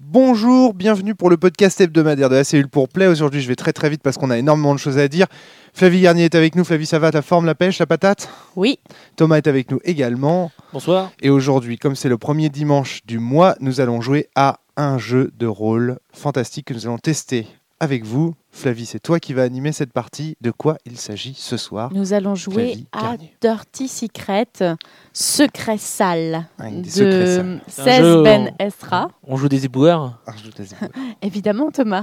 Bonjour, bienvenue pour le podcast hebdomadaire de la cellule pour Play. Aujourd'hui, je vais très très vite parce qu'on a énormément de choses à dire. Flavie Garnier est avec nous. Flavie, ça va? Ta forme, la pêche, la patate? Oui. Thomas est avec nous également. Bonsoir. Et aujourd'hui, comme c'est le premier dimanche du mois, nous allons jouer à un jeu de rôle fantastique que nous allons tester avec vous. Flavie, c'est toi qui vas animer cette partie. De quoi il s'agit ce soir? Nous allons jouer Flavie à Garnier. Dirty Secret, Secret sale, Des secrets de sales. 16 Ben Esra. On joue des éboueurs. Ah, je te laisse dire. Évidemment, Thomas.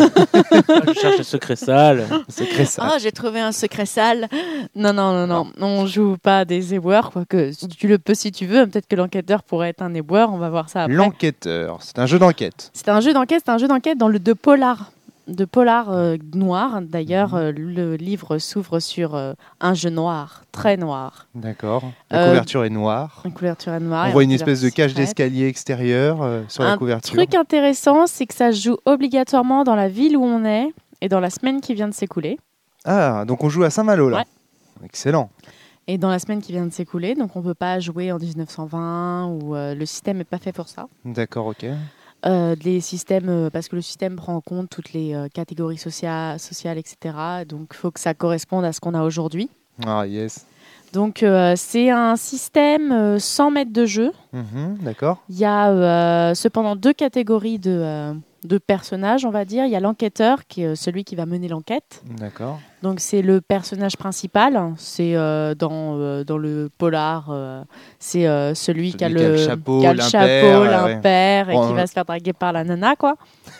Je cherche le secret sale. Secret sale. Ah, j'ai trouvé un secret sale. Non. On joue pas des éboueurs, quoique tu le peux si tu veux. Peut-être que l'enquêteur pourrait être un éboueur. On va voir ça après. L'enquêteur, c'est un jeu d'enquête. C'est un jeu d'enquête dans le de polar. De polar noir. D'ailleurs, le livre s'ouvre sur un jeu noir, très noir. D'accord. La couverture est noire. La couverture est noire. On voit une espèce de cage d'escalier extérieur sur la Un couverture. truc intéressant, c'est que ça se joue obligatoirement dans la ville où on est et dans la semaine qui vient de s'écouler. Ah, donc on joue à Saint-Malo là. Ouais. Excellent. Et dans la semaine qui vient de s'écouler, donc on ne peut pas jouer en 1920 ou le système n'est pas fait pour ça. D'accord, ok. Les systèmes, parce que le système prend en compte toutes les catégories sociales, etc. Donc il faut que ça corresponde à ce qu'on a aujourd'hui. Ah, yes. Donc c'est un système sans maître de jeu. D'accord. Il y a cependant deux catégories de personnages, on va dire. Il y a l'enquêteur, qui est celui qui va mener l'enquête. D'accord. Donc c'est le personnage principal. C'est dans le polar, c'est celui qui a le chapeau, l'impair, et Bon, qui va se faire draguer par la nana, quoi.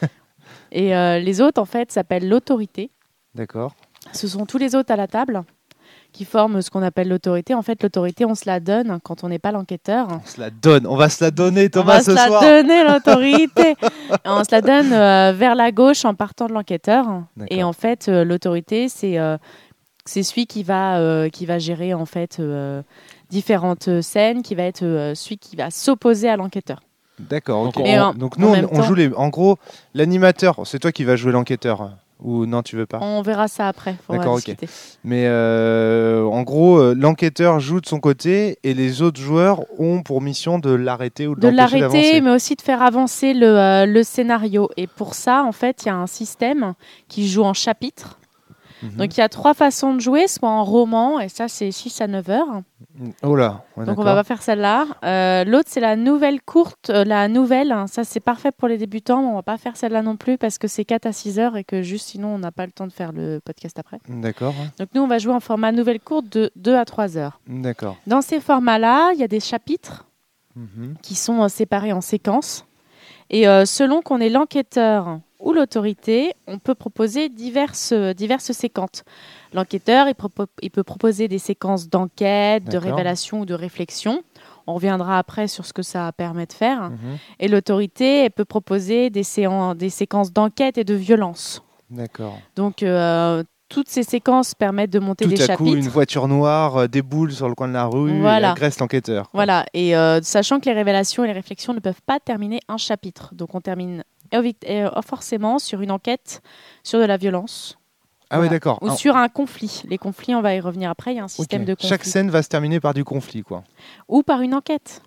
Et les autres, en fait, s'appellent l'autorité. D'accord. Ce sont tous les autres à la table qui forment ce qu'on appelle l'autorité. En fait, l'autorité, on se la donne quand on n'est pas l'enquêteur. On se la donne. On va se la donner, Thomas, ce soir. On va se la donner, l'autorité. On se la donne vers la gauche en partant de l'enquêteur. D'accord. Et en fait, l'autorité, c'est celui qui va gérer en fait différentes scènes, qui va être celui qui va s'opposer à l'enquêteur. D'accord, ok. Et Donc nous, on joue en gros, l'animateur, c'est toi qui vas jouer l'enquêteur. Ou non, tu veux pas? On verra ça après. D'accord, ok. Mais en gros, l'enquêteur joue de son côté et les autres joueurs ont pour mission de l'arrêter ou de l'empêcher d'avancer. Mais aussi de faire avancer le scénario. Et pour ça, en fait, il y a un système qui joue en chapitres. Donc il y a 3 façons de jouer, soit en roman, et ça c'est 6 à 9 heures. Oh là, ouais, donc on va pas faire celle-là. L'autre c'est la nouvelle courte, la nouvelle, ça c'est parfait pour les débutants, mais on va pas faire celle-là non plus parce que c'est 4 à 6 heures et que juste sinon on n'a pas le temps de faire le podcast après. D'accord. Donc nous on va jouer en format nouvelle courte de 2 à 3 heures. D'accord. Dans ces formats-là, il y a des chapitres qui sont séparés en séquences. Et selon qu'on est l'enquêteur ou l'autorité, on peut proposer diverses séquences. L'enquêteur, il peut proposer des séquences d'enquête, de révélation ou de réflexion. On reviendra après sur ce que ça permet de faire. Et l'autorité, elle peut proposer des séquences d'enquête et de violence. D'accord. Donc, toutes ces séquences permettent de monter des chapitres. Tout à coup, une voiture noire déboule sur le coin de la rue et agresse l'enquêteur. Voilà, et sachant que les révélations et les réflexions ne peuvent pas terminer un chapitre. Donc on termine forcément sur une enquête, sur de la violence. Ah oui, d'accord. Ou sur un conflit. Les conflits, on va y revenir après, il y a un système de conflit. Chaque scène va se terminer par du conflit, quoi. Ou par une enquête.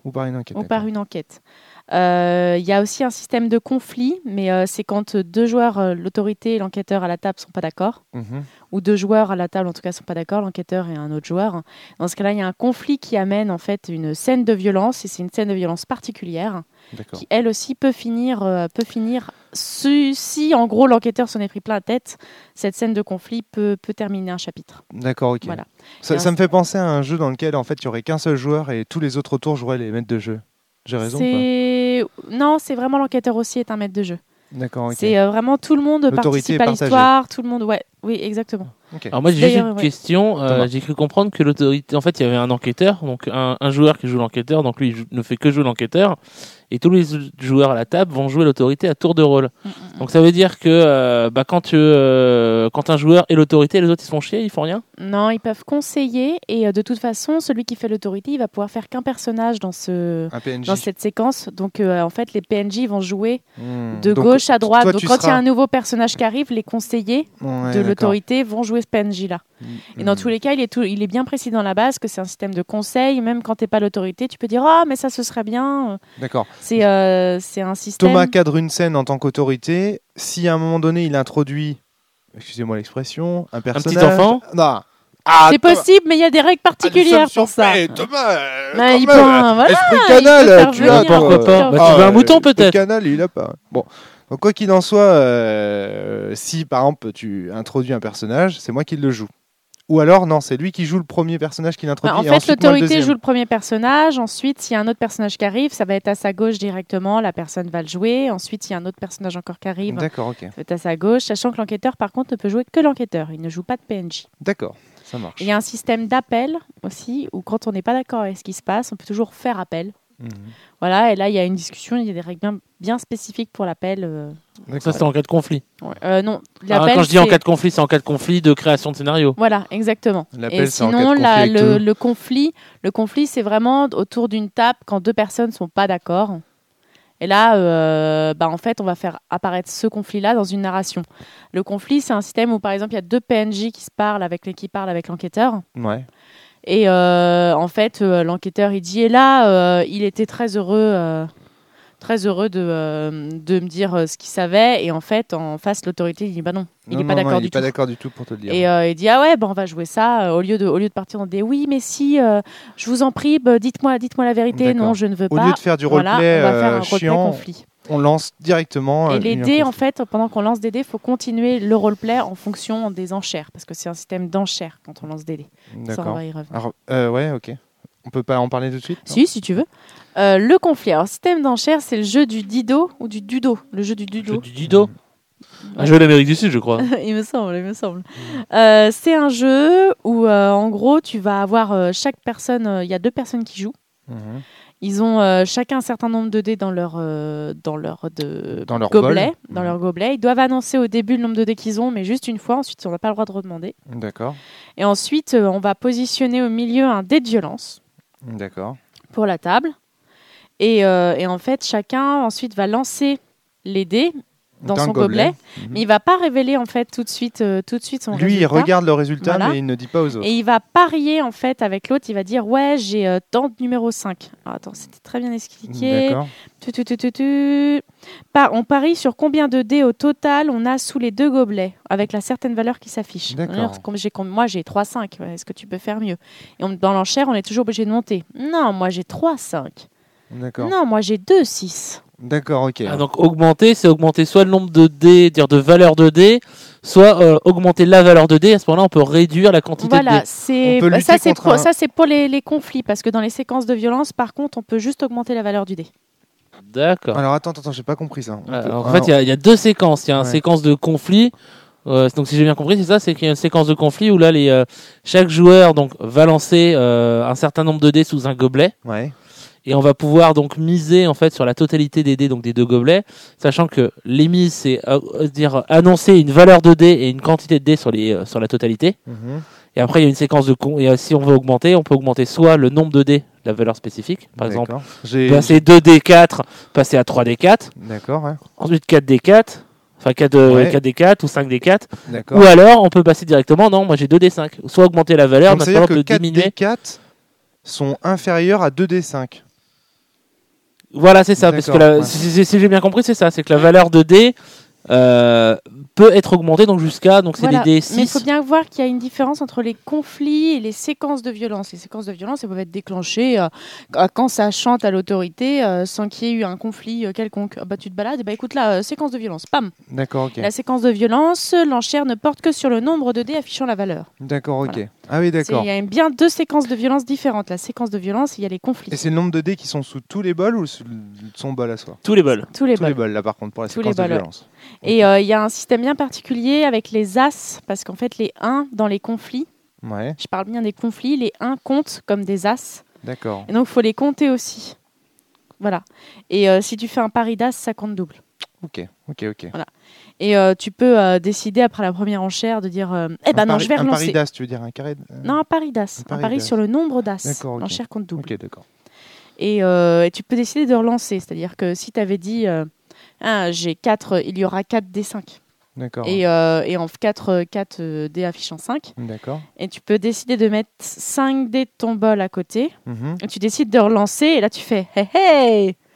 Il y a aussi un système de conflit, mais c'est quand 2 joueurs, l'autorité et l'enquêteur à la table ne sont pas d'accord, ou 2 joueurs à la table en tout cas ne sont pas d'accord, l'enquêteur et un autre joueur. Dans ce cas-là, il y a un conflit qui amène en fait une scène de violence, et c'est une scène de violence particulière, qui elle aussi peut finir si en gros l'enquêteur s'en est pris plein la tête, cette scène de conflit peut terminer un chapitre. D'accord, ok. Voilà. Ça me fait penser à un jeu dans lequel en fait il n'y aurait qu'un seul joueur et tous les autres autour joueraient les maîtres de jeu. J'ai raison ou pas? Non, c'est vraiment l'enquêteur aussi est un maître de jeu. D'accord, ok. C'est vraiment tout le monde participe à l'histoire, tout le monde, oui, exactement. Okay. Alors moi j'ai juste une question, j'ai cru comprendre que l'autorité, en fait il y avait un enquêteur, donc un joueur qui joue l'enquêteur, donc lui il ne fait que jouer l'enquêteur, et tous les joueurs à la table vont jouer l'autorité à tour de rôle. Donc ça veut dire que quand un joueur est l'autorité, les autres ils se font chier, ils font rien? Non, ils peuvent conseiller, et de toute façon celui qui fait l'autorité il va pouvoir faire qu'un personnage dans cette séquence. Donc en fait les PNJ vont jouer de gauche à droite. Donc quand il y a un nouveau personnage qui arrive, les conseillers de l'autorité vont jouer ce PNJ-là. Et dans tous les cas, il est bien précis dans la base que c'est un système de conseil. Même quand tu n'es pas l'autorité, tu peux dire « Ah, mais ça, ce serait bien. » D'accord. C'est un système. Thomas cadre une scène en tant qu'autorité. Si à un moment donné, il introduit, excusez-moi l'expression, un personnage... petit enfant. Non. C'est possible, mais il y a des règles particulières pour ça. Thomas, il peut, voilà, esprit il canal, peut faire tu venir. as pas. Pourquoi pas tu veux un mouton peut-être. Canal, il a pas. Bon. Donc, quoi qu'il en soit, si par exemple tu introduis un personnage, c'est moi qui le joue. Ou alors, non, c'est lui qui joue le premier personnage qu'il introduit. En et fait, ensuite, moi, l'autorité le joue le premier personnage. Ensuite, s'il y a un autre personnage qui arrive, ça va être à sa gauche directement. La personne va le jouer. Ensuite, s'il y a un autre personnage encore qui arrive, D'accord, ok. ça va être à sa gauche. Sachant que l'enquêteur, par contre, ne peut jouer que l'enquêteur. Il ne joue pas de PNJ. D'accord, ça marche. Il y a un système d'appel aussi, où quand on n'est pas d'accord avec ce qui se passe, on peut toujours faire appel. Voilà, et là, il y a une discussion, il y a des règles bien spécifiques pour l'appel. Ça, c'est en cas de conflit. Non, l'appel, quand je dis en cas de conflit, c'est en cas de conflit de création de scénario. Voilà, exactement. L'appel, Et c'est en sinon, cas de conflit le conflit, c'est vraiment autour d'une table quand deux personnes ne sont pas d'accord. Et là, en fait, on va faire apparaître ce conflit-là dans une narration. Le conflit, c'est un système où, par exemple, il y a deux PNJ qui parlent avec l'enquêteur. Ouais. Et en fait, l'enquêteur, il dit, et là, il était très heureux de me dire ce qu'il savait. Et en fait, en face, l'autorité, il dit, bah non, il n'est pas d'accord du tout. Il n'est pas d'accord du tout pour te le dire. Et il dit, ah ouais, on va jouer ça. Au lieu de partir dans des, oui, mais si, je vous en prie, dites-moi la vérité. D'accord. Non, je ne veux pas. Au lieu de faire du roleplay on va faire un roleplay chiant, conflit. on lance directement. Et les dés, en fait, pendant qu'on lance des dés, il faut continuer le roleplay en fonction des enchères. Parce que c'est un système d'enchères quand on lance des dés. Ça, on va y revenir. Alors, ouais, ok. On peut pas en parler tout de suite? Si tu veux. Le conflit. Alors, système d'enchères, c'est le jeu du dido ou du dudo. Le jeu du dudo. Le jeu du dido. Un jeu d'Amérique du Sud, je crois. il me semble. C'est un jeu où, en gros, tu vas avoir chaque personne. Il y a deux personnes qui jouent. Ils ont chacun un certain nombre de dés dans leur gobelet. Dans leur gobelet. Ils doivent annoncer au début le nombre de dés qu'ils ont, mais juste une fois. Ensuite, on n'a pas le droit de redemander. D'accord. Et ensuite, on va positionner au milieu un dé de violence. D'accord. Pour la table. Et en fait, chacun ensuite va lancer les dés dans son gobelet. Mais il va pas révéler en fait tout de suite son résultat. Lui, il regarde le résultat, voilà. mais il ne dit pas aux autres. Et il va parier en fait avec l'autre. Il va dire ouais, j'ai tant numéro 5. Alors, attends, c'était très bien expliqué. D'accord. On parie sur combien de dés au total on a sous les deux gobelets avec la certaine valeur qui s'affiche. D'accord. Moi, j'ai 3-5. Est-ce que tu peux faire mieux? Et dans l'enchère, on est toujours obligé de monter. Non, moi, j'ai 3-5. D'accord. Non, moi, j'ai 2-6. D'accord, ok. Donc augmenter, c'est augmenter soit le nombre de dés, dire de valeur de dés, soit augmenter la valeur de dés. À ce moment-là, on peut réduire la quantité de dés. Ça, c'est pour les conflits, parce que dans les séquences de violence, par contre, on peut juste augmenter la valeur du dé. D'accord. Alors attends, j'ai pas compris ça. En fait, il y a deux séquences. Il y a une séquence de conflit. Donc si j'ai bien compris, c'est ça, c'est qu'il y a une séquence de conflit où là, chaque joueur donc va lancer un certain nombre de dés sous un gobelet. Ouais. Et on va pouvoir donc miser en fait sur la totalité des dés, donc des deux gobelets, sachant que les mises, c'est dire annoncer une valeur de dés et une quantité de dés sur la totalité. Et après, il y a une séquence et si on veut augmenter, on peut augmenter soit le nombre de dés, la valeur spécifique, par exemple, passer 2D4, passer à 3D4. D'accord, ouais. Ensuite 4D4, enfin 4D4 ou 5D4. D'accord. Ou alors, on peut passer directement, non, moi j'ai 2D5. Soit augmenter la valeur, donc c'est-à-dire que 4 diminuer. D4 sont inférieurs à 2D5. Voilà, c'est ça, parce que si j'ai bien compris, c'est ça, c'est que la valeur de dés peut être augmentée donc jusqu'à c'est des dés 6. Mais il faut bien voir qu'il y a une différence entre les conflits et les séquences de violence. Les séquences de violence, elles peuvent être déclenchées quand ça chante à l'autorité sans qu'il y ait eu un conflit quelconque. Tu te balades, et écoute là, séquence de violence, pam. D'accord, ok. La séquence de violence, l'enchère ne porte que sur le nombre de dés affichant la valeur. D'accord, ok. Voilà. Ah oui, d'accord. Il y a bien deux séquences de violence différentes. La séquence de violence, il y a les conflits. Et c'est le nombre de dés qui sont sous tous les bols ou sous son bol à soi? Tous les bols. Tous les bols, là, par contre, pour la séquence de violence. Et il y a un système bien particulier avec les as, parce qu'en fait, les 1 dans les conflits, je parle bien des conflits, les 1 comptent comme des as. D'accord. Et donc, il faut les compter aussi. Voilà. Et si tu fais un pari d'as, ça compte double. Ok. Voilà. Et tu peux décider après la première enchère de dire non, je vais relancer. Un pari d'as, tu veux dire un carré Non, un pari d'as. Un pari sur le nombre d'as. D'accord, ok. L'enchère compte double. Ok, d'accord. Et tu peux décider de relancer. C'est-à-dire que si tu avais dit j'ai 4, il y aura 4 D5. D'accord. Et en 4 dés affichant 5. D'accord. Et tu peux décider de mettre 5 dés de ton bol à côté. Et tu décides de relancer. Et là, tu fais hey.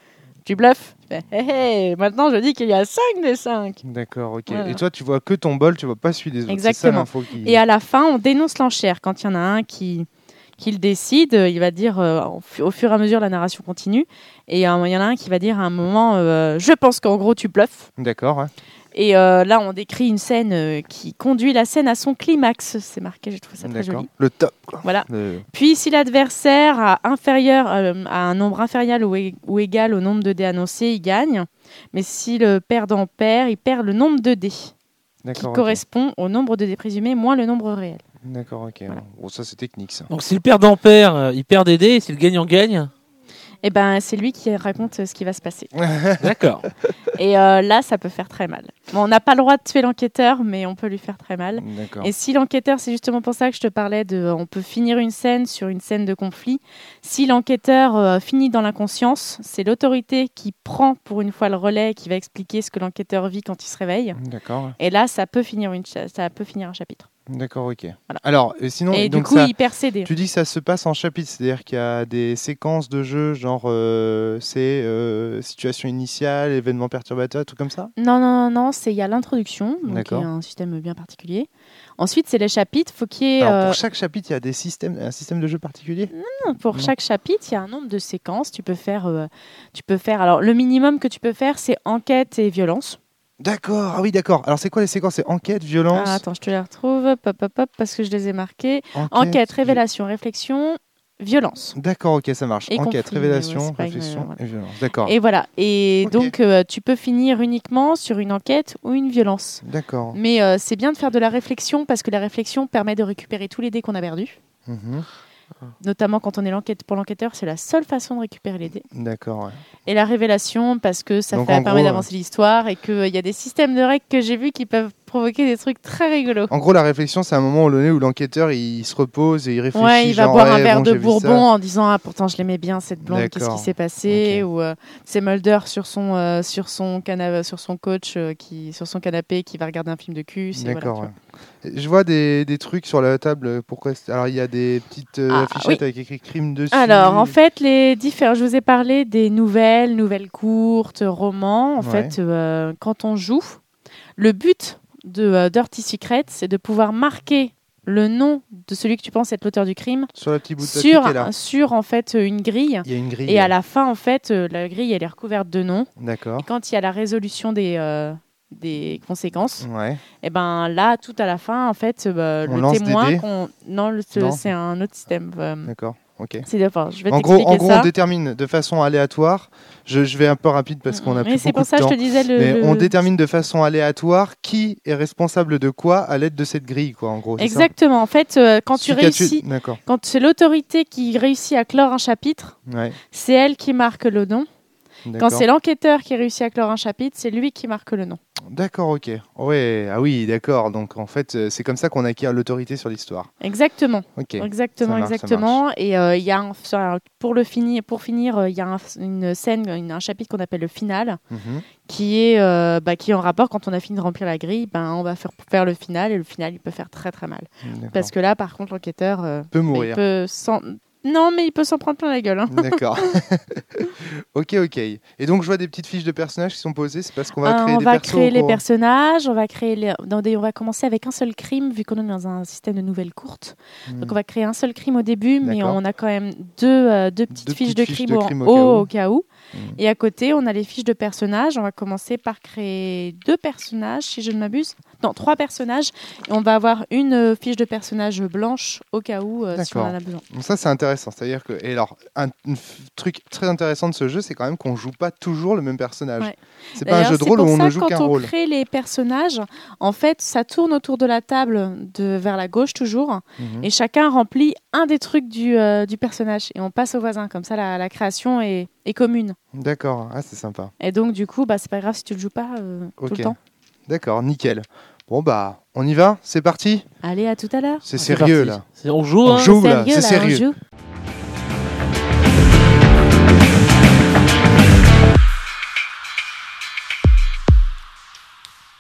Tu bluffes. Tu fais, hé, hé, maintenant je dis qu'il y a 5 des 5. D'accord, ok. Voilà. Et toi, tu vois que ton bol, tu vois pas celui des autres. Exactement. C'est ça l'info qui... Et à la fin, on dénonce l'enchère. Quand il y en a un qui le décide, il va dire, au fur et à mesure, la narration continue. Et il y en a un qui va dire à un moment, je pense qu'en gros, tu bluffes. D'accord, ouais. Et là, on décrit une scène qui conduit la scène à son climax. C'est marqué, j'ai trouvé ça très D'accord. joli. Le top, quoi. Voilà. Puis, si l'adversaire a un nombre inférieur ou égal au nombre de dés annoncés, il gagne. Mais si le perdant perd, il perd le nombre de dés, qui D'accord, ok. correspond au nombre de dés présumés moins le nombre réel. D'accord, ok. Voilà. Bon, ça, c'est technique, ça. Donc si le perdant perd, il perd des dés, et si le gagnant gagne. Et ben, c'est lui qui raconte ce qui va se passer. D'accord. Et là, ça peut faire très mal. Bon, on n'a pas le droit de tuer l'enquêteur, mais on peut lui faire très mal. D'accord. Et si l'enquêteur, c'est justement pour ça que je te parlais on peut finir une scène sur une scène de conflit. Si l'enquêteur finit dans l'inconscience, c'est l'autorité qui prend pour une fois le relais, qui va expliquer ce que l'enquêteur vit quand il se réveille. D'accord. Et là, ça peut finir un chapitre. D'accord, ok. Voilà. Alors, sinon, Et donc du coup, ça, il perd ses dés. tu dis que ça se passe en chapitres, c'est-à-dire qu'il y a des séquences de jeu, genre situation initiale, événement perturbateur, tout comme ça. Non, il y a l'introduction, donc qui D'accord. est un système bien particulier. Ensuite, c'est les chapitres. Faut qu'il y ait, Alors, pour chaque chapitre, il y a un système de jeu particulier. pour chaque chapitre, il y a un nombre de séquences. Tu peux faire. Alors, le minimum que tu peux faire, c'est enquête et violence. D'accord, ah oui, d'accord. Alors, c'est quoi les séquences? C'est enquête, violence, Ah, attends, je te les retrouve. Pop, parce que je les ai marquées. Enquête, révélation, réflexion, violence. D'accord, ok, ça marche. Et Enquête, conflit, révélation, mais ouais, c'est pas réflexion voilà. et violence. D'accord. Et voilà. Et Ok. donc, tu peux finir uniquement sur une enquête ou une violence. D'accord. Mais c'est bien de faire de la réflexion parce que la réflexion permet de récupérer tous les dés qu'on a perdus. Mhm. Notamment quand on est pour l'enquêteur, c'est la seule façon de récupérer les dés. D'accord, ouais. Et la révélation parce que ça Donc, en permet gros, d'avancer l'histoire et qu'il y a des systèmes de règles que j'ai vus qui peuvent provoquer des trucs très rigolos. En gros, la réflexion, c'est un moment donné où l'enquêteur il se repose et il réfléchit. Ouais, il va genre, boire un ouais, verre bon, de j'ai vu Bourbon ça. en disant ah pourtant je l'aimais bien cette blonde, qu'est-ce D'accord. qui s'est passé, Ok. ou c'est Mulder sur son coach sur son canapé qui va regarder un film de cul. D'accord. Voilà, Ouais. Je vois des trucs sur la table. Alors, il y a des petites affichettes oui. avec écrit crime dessus. Alors, en fait, je vous ai parlé des nouvelles courtes, romans. En Ouais. fait, quand on joue, le but de Dirty Secret, c'est de pouvoir marquer le nom de celui que tu penses être l'auteur du crime Sur la petite bout de papier qui est là. sur en fait une grille. Il y a une grille. Et à la fin, en fait, la grille, elle est recouverte de noms. D'accord. Et quand il y a la résolution des conséquences, Ouais. et ben là, tout à la fin, en fait, On le lance des témoin, dés non, Non. c'est un autre système. D'accord. Ok. Je vais En t'expliquer gros, ça. on détermine de façon aléatoire. Je vais un peu rapide parce qu'on a Mais plus c'est beaucoup pour ça de que je temps. te disais Mais on détermine de façon aléatoire qui est responsable de quoi à l'aide de cette grille, quoi. En gros. c'est ça Exactement. En fait, quand tu Celui qui a tué- réussis, D'accord. quand c'est l'autorité qui réussit à clore un chapitre, Ouais. c'est elle qui marque le nom. Quand D'accord. c'est l'enquêteur qui réussit à clore un chapitre, c'est lui qui marque le nom. D'accord, ok. Ouais, ah oui, d'accord. Donc en fait, c'est comme ça qu'on acquiert l'autorité sur l'histoire. Exactement. Ok. Exactement, Ça marche, exactement. Et il y a pour finir, il y a une scène, un chapitre qu'on appelle le final, Mhm. qui est en rapport quand on a fini de remplir la grille. On va faire le final et le final, il peut faire très très mal. D'accord. Parce que là, par contre, l'enquêteur Peut il mourir. peut non, mais il peut s'en prendre plein la gueule. Hein. D'accord. Ok. Et donc je vois des petites fiches de personnages qui sont posées. C'est parce qu'on va créer des persos. Créer les personnages, on va commencer avec un seul crime vu qu'on est dans un système de nouvelles courtes. Donc on va créer un seul crime au début, mais D'accord. on a quand même deux petites fiches de crime au cas où. Et à côté, on a les fiches de personnages. On va commencer par créer 2 personnages, si je ne m'abuse. Non, 3 personnages. Et on va avoir une fiche de personnage blanche au cas où si on en a besoin. Donc ça c'est intéressant. C'est-à-dire que et alors un truc très intéressant de ce jeu, c'est quand même qu'on joue pas toujours le même personnage. Ouais. C'est pas un jeu de rôle où on ne joue qu'un Quand on rôle. crée les personnages, en fait, ça tourne autour de la table vers la gauche toujours, et chacun remplit un des trucs du personnage, et on passe au voisin. Comme ça, la création est commune. D'accord. Ah c'est sympa. Et donc du coup, c'est pas grave si tu le joues pas tout Ok. le temps. D'accord, nickel. Bon bah, on y va. C'est parti. Allez, à tout à l'heure. C'est sérieux parti. là. On joue, On hein. joue là. C'est on sérieux. joue.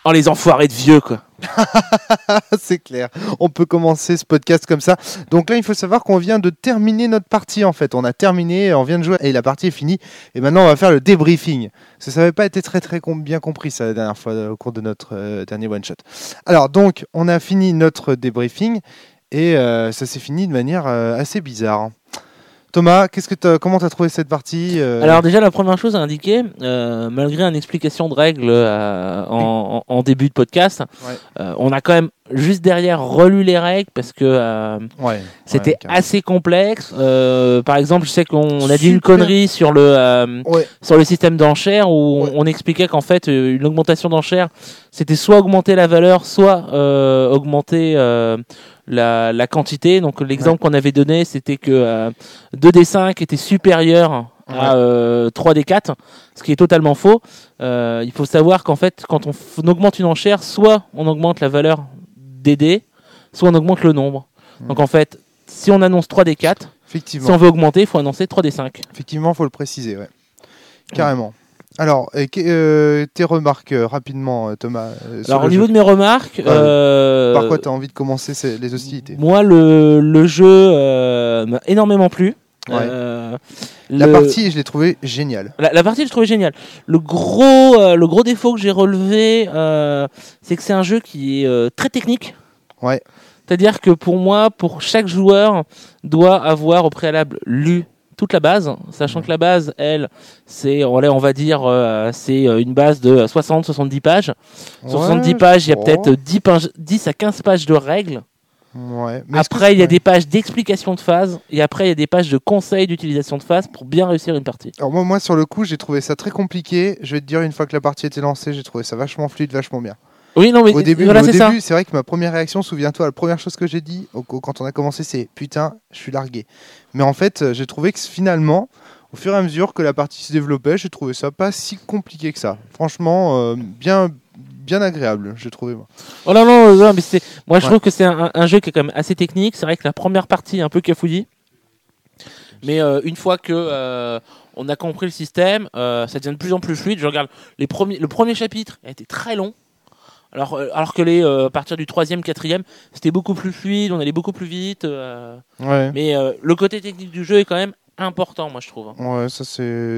Oh, les enfoirés de vieux, quoi. C'est clair. On peut commencer ce podcast comme ça. Donc là, il faut savoir qu'on vient de terminer notre partie, en fait. On a terminé, on vient de jouer et la partie est finie. Et maintenant, on va faire le débriefing. Ça n'avait pas été très bien compris, ça, la dernière fois, au cours de notre dernier one-shot. Alors, donc, on a fini notre débriefing et ça s'est fini de manière assez bizarre. Thomas, comment t'as trouvé cette partie Alors déjà, la première chose à indiquer, malgré une explication de règles en début de podcast, on a quand même juste derrière relu les règles parce que c'était assez complexe. Par exemple, je sais qu'on a dit une connerie sur le système d'enchères où on expliquait qu'en fait une augmentation d'enchères, c'était soit augmenter la valeur, soit augmenter la quantité. Donc l'exemple qu'on avait donné, c'était que 2D5 était supérieur à 3D4, ce qui est totalement faux. Il faut savoir qu'en fait, quand on augmente une enchère, soit on augmente la valeur des dés, soit on augmente le nombre. Donc en fait, si on annonce 3D4, si on veut augmenter, il faut annoncer 3D5. Effectivement, il faut le préciser, carrément. Alors, tes remarques rapidement, Thomas. Alors, au niveau de mes remarques, par quoi tu as envie de commencer les hostilités ? Moi, le jeu m'a énormément plu. La partie, je l'ai trouvée géniale. La partie, je l'ai trouvée géniale. Le gros défaut que j'ai relevé, c'est que c'est un jeu qui est très technique. Ouais. C'est-à-dire que pour moi, pour chaque joueur, doit avoir au préalable lu toute la base, sachant que la base, elle, c'est, on va dire, c'est une base de 60-70 pages. Sur 70 pages, il y a peut-être 10 à 15 pages de règles. Ouais. Mais après, il y a des pages d'explication de phase, et après, il y a des pages de conseils d'utilisation de phase pour bien réussir une partie. Alors moi, sur le coup, j'ai trouvé ça très compliqué. Je vais te dire, une fois que la partie était lancée, j'ai trouvé ça vachement fluide, vachement bien. Oui, non, mais au début, voilà, c'est vrai que ma première réaction, souviens-toi, la première chose que j'ai dit quand on a commencé, c'est putain, je suis largué. Mais en fait, j'ai trouvé que finalement, au fur et à mesure que la partie se développait, j'ai trouvé ça pas si compliqué que ça. Franchement, bien agréable, j'ai trouvé. Moi. Oh non, mais je trouve que c'est un jeu qui est quand même assez technique. C'est vrai que la première partie est un peu cafouillis. Mais une fois que on a compris le système, ça devient de plus en plus fluide. Je regarde le premier chapitre a été très long. Alors que à partir du 3e, 4e, c'était beaucoup plus fluide, on allait beaucoup plus vite. Mais le côté technique du jeu est quand même important, moi je trouve. Ouais, ça c'est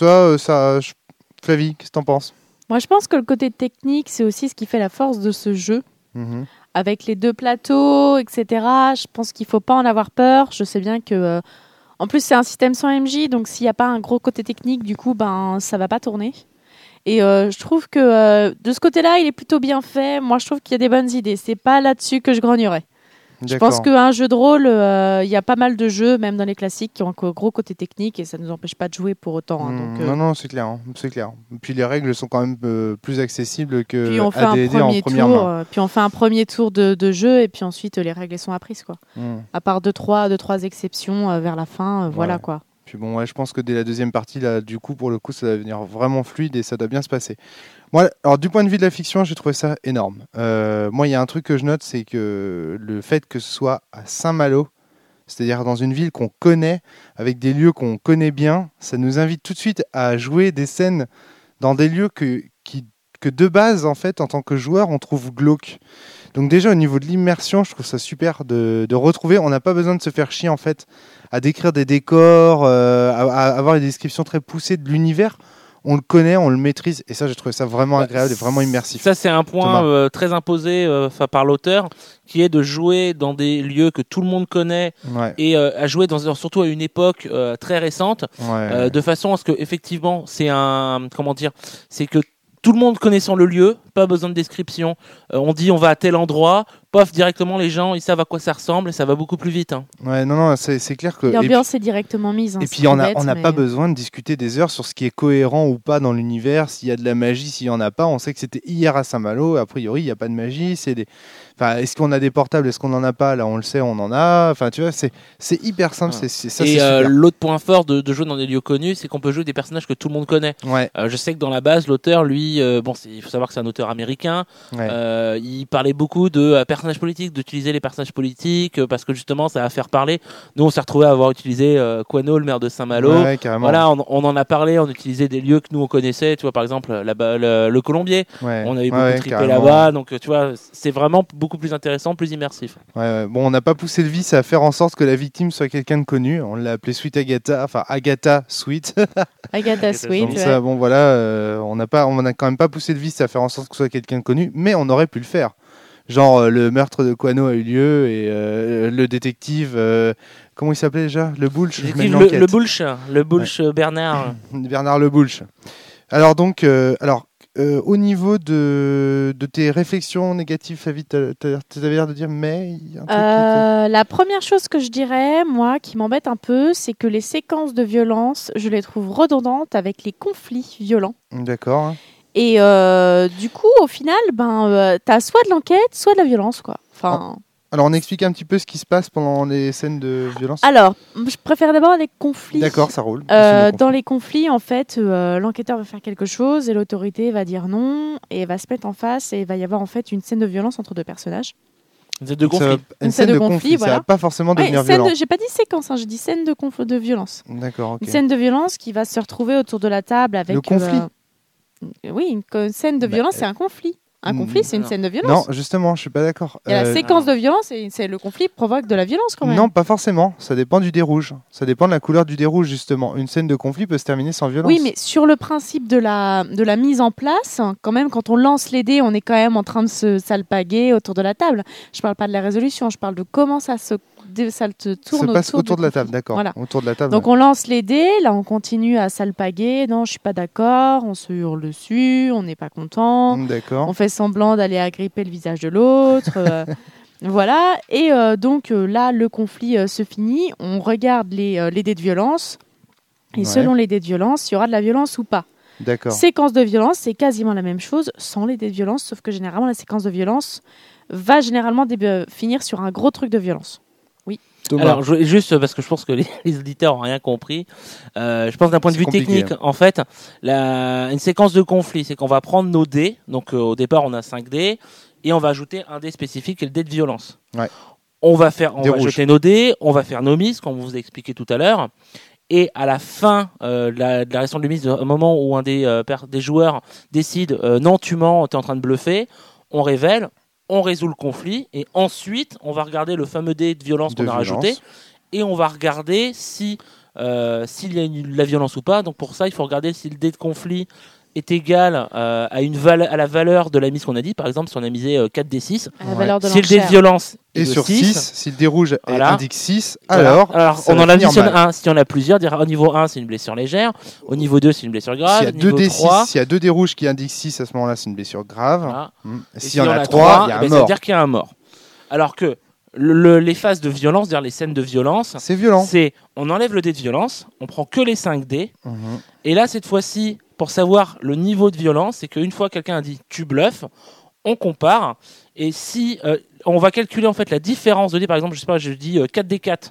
Flavie, qu'est-ce que t'en penses ? Moi, je pense que le côté technique, c'est aussi ce qui fait la force de ce jeu. Avec les 2 plateaux, etc. Je pense qu'il faut pas en avoir peur. Je sais bien que, en plus, c'est un système sans MJ, donc s'il n'y a pas un gros côté technique, du coup, ça va pas tourner. Et je trouve que de ce côté-là, il est plutôt bien fait. Moi, je trouve qu'il y a des bonnes idées. C'est pas là-dessus que je grognerais. Je pense qu'un jeu de rôle, il y a pas mal de jeux, même dans les classiques, qui ont un gros côté technique et ça ne nous empêche pas de jouer pour autant. Non, c'est clair, c'est clair. Puis les règles sont quand même plus accessibles que puis on fait AD&D en première main. Puis on fait un premier tour de jeu et puis ensuite les règles sont apprises. À part 2-3 exceptions vers la fin, voilà quoi. Puis bon, je pense que dès la deuxième partie, là, du coup, pour le coup, ça va devenir vraiment fluide et ça doit bien se passer. Moi, alors du point de vue de la fiction, j'ai trouvé ça énorme. Moi, il y a un truc que je note, c'est que le fait que ce soit à Saint-Malo, c'est-à-dire dans une ville qu'on connaît, avec des lieux qu'on connaît bien, ça nous invite tout de suite à jouer des scènes dans des lieux que de base, en fait, en tant que joueur, on trouve glauques. Donc déjà, au niveau de l'immersion, je trouve ça super de retrouver. On n'a pas besoin de se faire chier, en fait, à décrire des décors, à avoir une description très poussée de l'univers. On le connaît, on le maîtrise, et ça, j'ai trouvé ça vraiment agréable et vraiment immersif. Ça, c'est un point très imposé par l'auteur, qui est de jouer dans des lieux que tout le monde connaît et à jouer surtout à une époque très récente, de façon à ce que effectivement, c'est que tout le monde connaissant le lieu, pas besoin de description. On dit on va à tel endroit, pof, directement les gens ils savent à quoi ça ressemble et ça va beaucoup plus vite. Ouais, non, c'est clair que l'ambiance est directement mise. Et puis on n'a pas besoin de discuter des heures sur ce qui est cohérent ou pas dans l'univers, s'il y a de la magie, s'il y en a pas. On sait que c'était hier à Saint-Malo, a priori il y a pas de magie. Est-ce qu'on a des portables, est-ce qu'on en a pas? Là on le sait, on en a. Enfin tu vois, c'est hyper simple. L'autre point fort de jouer dans des lieux connus, c'est qu'on peut jouer des personnages que tout le monde connaît. Je sais que dans la base, l'auteur, lui, il faut savoir que c'est un auteur américain. Il parlait beaucoup de personnages politiques, d'utiliser les personnages politiques parce que justement ça va faire parler. Nous on s'est retrouvé à avoir utilisé Quano, le maire de Saint-Malo. Ouais, carrément. Voilà, on en a parlé, on utilisait des lieux que nous on connaissait, tu vois, par exemple là-bas, le Colombier. Ouais. On avait beaucoup trippé carrément. là-bas, donc tu vois, c'est vraiment beaucoup plus intéressant, plus immersif. Ouais. Bon, on n'a pas poussé le vice à faire en sorte que la victime soit quelqu'un de connu. On l'a appelé Sweet Agatha, enfin Agatha Sweet. Agatha Sweet. Donc ça, bon voilà, on n'a quand même pas poussé le vice à faire en sorte que ce soit quelqu'un de connu, mais on aurait pu le faire. Genre le meurtre de Quano a eu lieu et le détective, comment il s'appelle déjà, le Bulch. Le Bulch Bernard. Bernard Le Bulch. Alors donc, au niveau de tes réflexions négatives, Favid, tu avais l'air de dire mais il y a un truc la première chose que je dirais, moi, qui m'embête un peu, c'est que les séquences de violence, je les trouve redondantes avec les conflits violents. D'accord. Et du coup, au final, t'as soit de l'enquête, soit de la violence, quoi. Enfin. Alors, on explique un petit peu ce qui se passe pendant les scènes de violence. Alors, je préfère d'abord les conflits. D'accord, ça roule. Dans les conflits, en fait, l'enquêteur va faire quelque chose et l'autorité va dire non et va se mettre en face et il va y avoir en fait une scène de violence entre deux personnages. Une scène de conflit. Une scène de conflit, voilà. Ça va pas forcément devenir violent. J'ai pas dit séquence, j'ai dit scène de violence. D'accord, ok. Une scène de violence qui va se retrouver autour de la table avec... Le conflit oui, une scène de violence, c'est un conflit. Un conflit, c'est une scène de violence. Non, justement, je suis pas d'accord. Il y a la séquence de violence et c'est le conflit provoque de la violence quand même. Non, pas forcément. Ça dépend du dé rouge. Ça dépend de la couleur du dé rouge, justement. Une scène de conflit peut se terminer sans violence. Oui, mais sur le principe de la mise en place, quand même, quand on lance les dés, on est quand même en train de se salpaguer autour de la table. Je parle pas de la résolution, je parle de comment ça se tourne autour de la table, d'accord. Voilà. Autour de la table. Donc on lance les dés, là on continue à salpaguer. Non, je suis pas d'accord. On se hurle dessus, on n'est pas content. D'accord. On fait semblant d'aller agripper le visage de l'autre. Voilà. Et donc là, le conflit se finit. On regarde les dés de violence. Et selon les dés de violence, il y aura de la violence ou pas. D'accord. Séquence de violence, c'est quasiment la même chose sans les dés de violence, sauf que généralement la séquence de violence va généralement finir sur un gros truc de violence. Oui. Thomas. Alors, juste parce que je pense que les auditeurs n'ont rien compris, je pense d'un point de vue technique, en fait, une séquence de conflit, c'est qu'on va prendre nos dés, donc au départ on a 5 dés, et on va ajouter un dé spécifique qui est le dé de violence. Ouais. On va jeter nos dés, on va faire nos mises, comme vous a expliqué tout à l'heure, et à la fin de la réaction de mise, au moment où un des joueurs décide non, tu mens, t'es en train de bluffer, on révèle, on résout le conflit et ensuite on va regarder le fameux dé de violence qu'on a rajouté et on va regarder s'il y a de la violence ou pas. Donc pour ça, il faut regarder si le dé de conflit est égal à la valeur de la mise qu'on a dit. Par exemple, si on a misé 4d6, si le dé de violence est sur 6, si le dé rouge indique 6, alors on en additionne 1. Si on a plusieurs, dire au niveau 1 c'est une blessure légère, au niveau 2 c'est une blessure grave, s'il y a 2 dés rouges qui indiquent 6, à ce moment-là c'est une blessure grave. Voilà. S'il y en a 3, il y a un mort. Ça veut dire qu'il y a un mort. Alors que les phases de violence, c'est-à-dire les scènes de violence, c'est violent. On enlève le dé de violence, on prend que les 5 dés, et là cette fois-ci, pour savoir le niveau de violence, c'est qu'une fois quelqu'un a dit tu bluffes, on compare, et si on va calculer en fait la différence de dés, par exemple, je sais pas, je dis 4d4,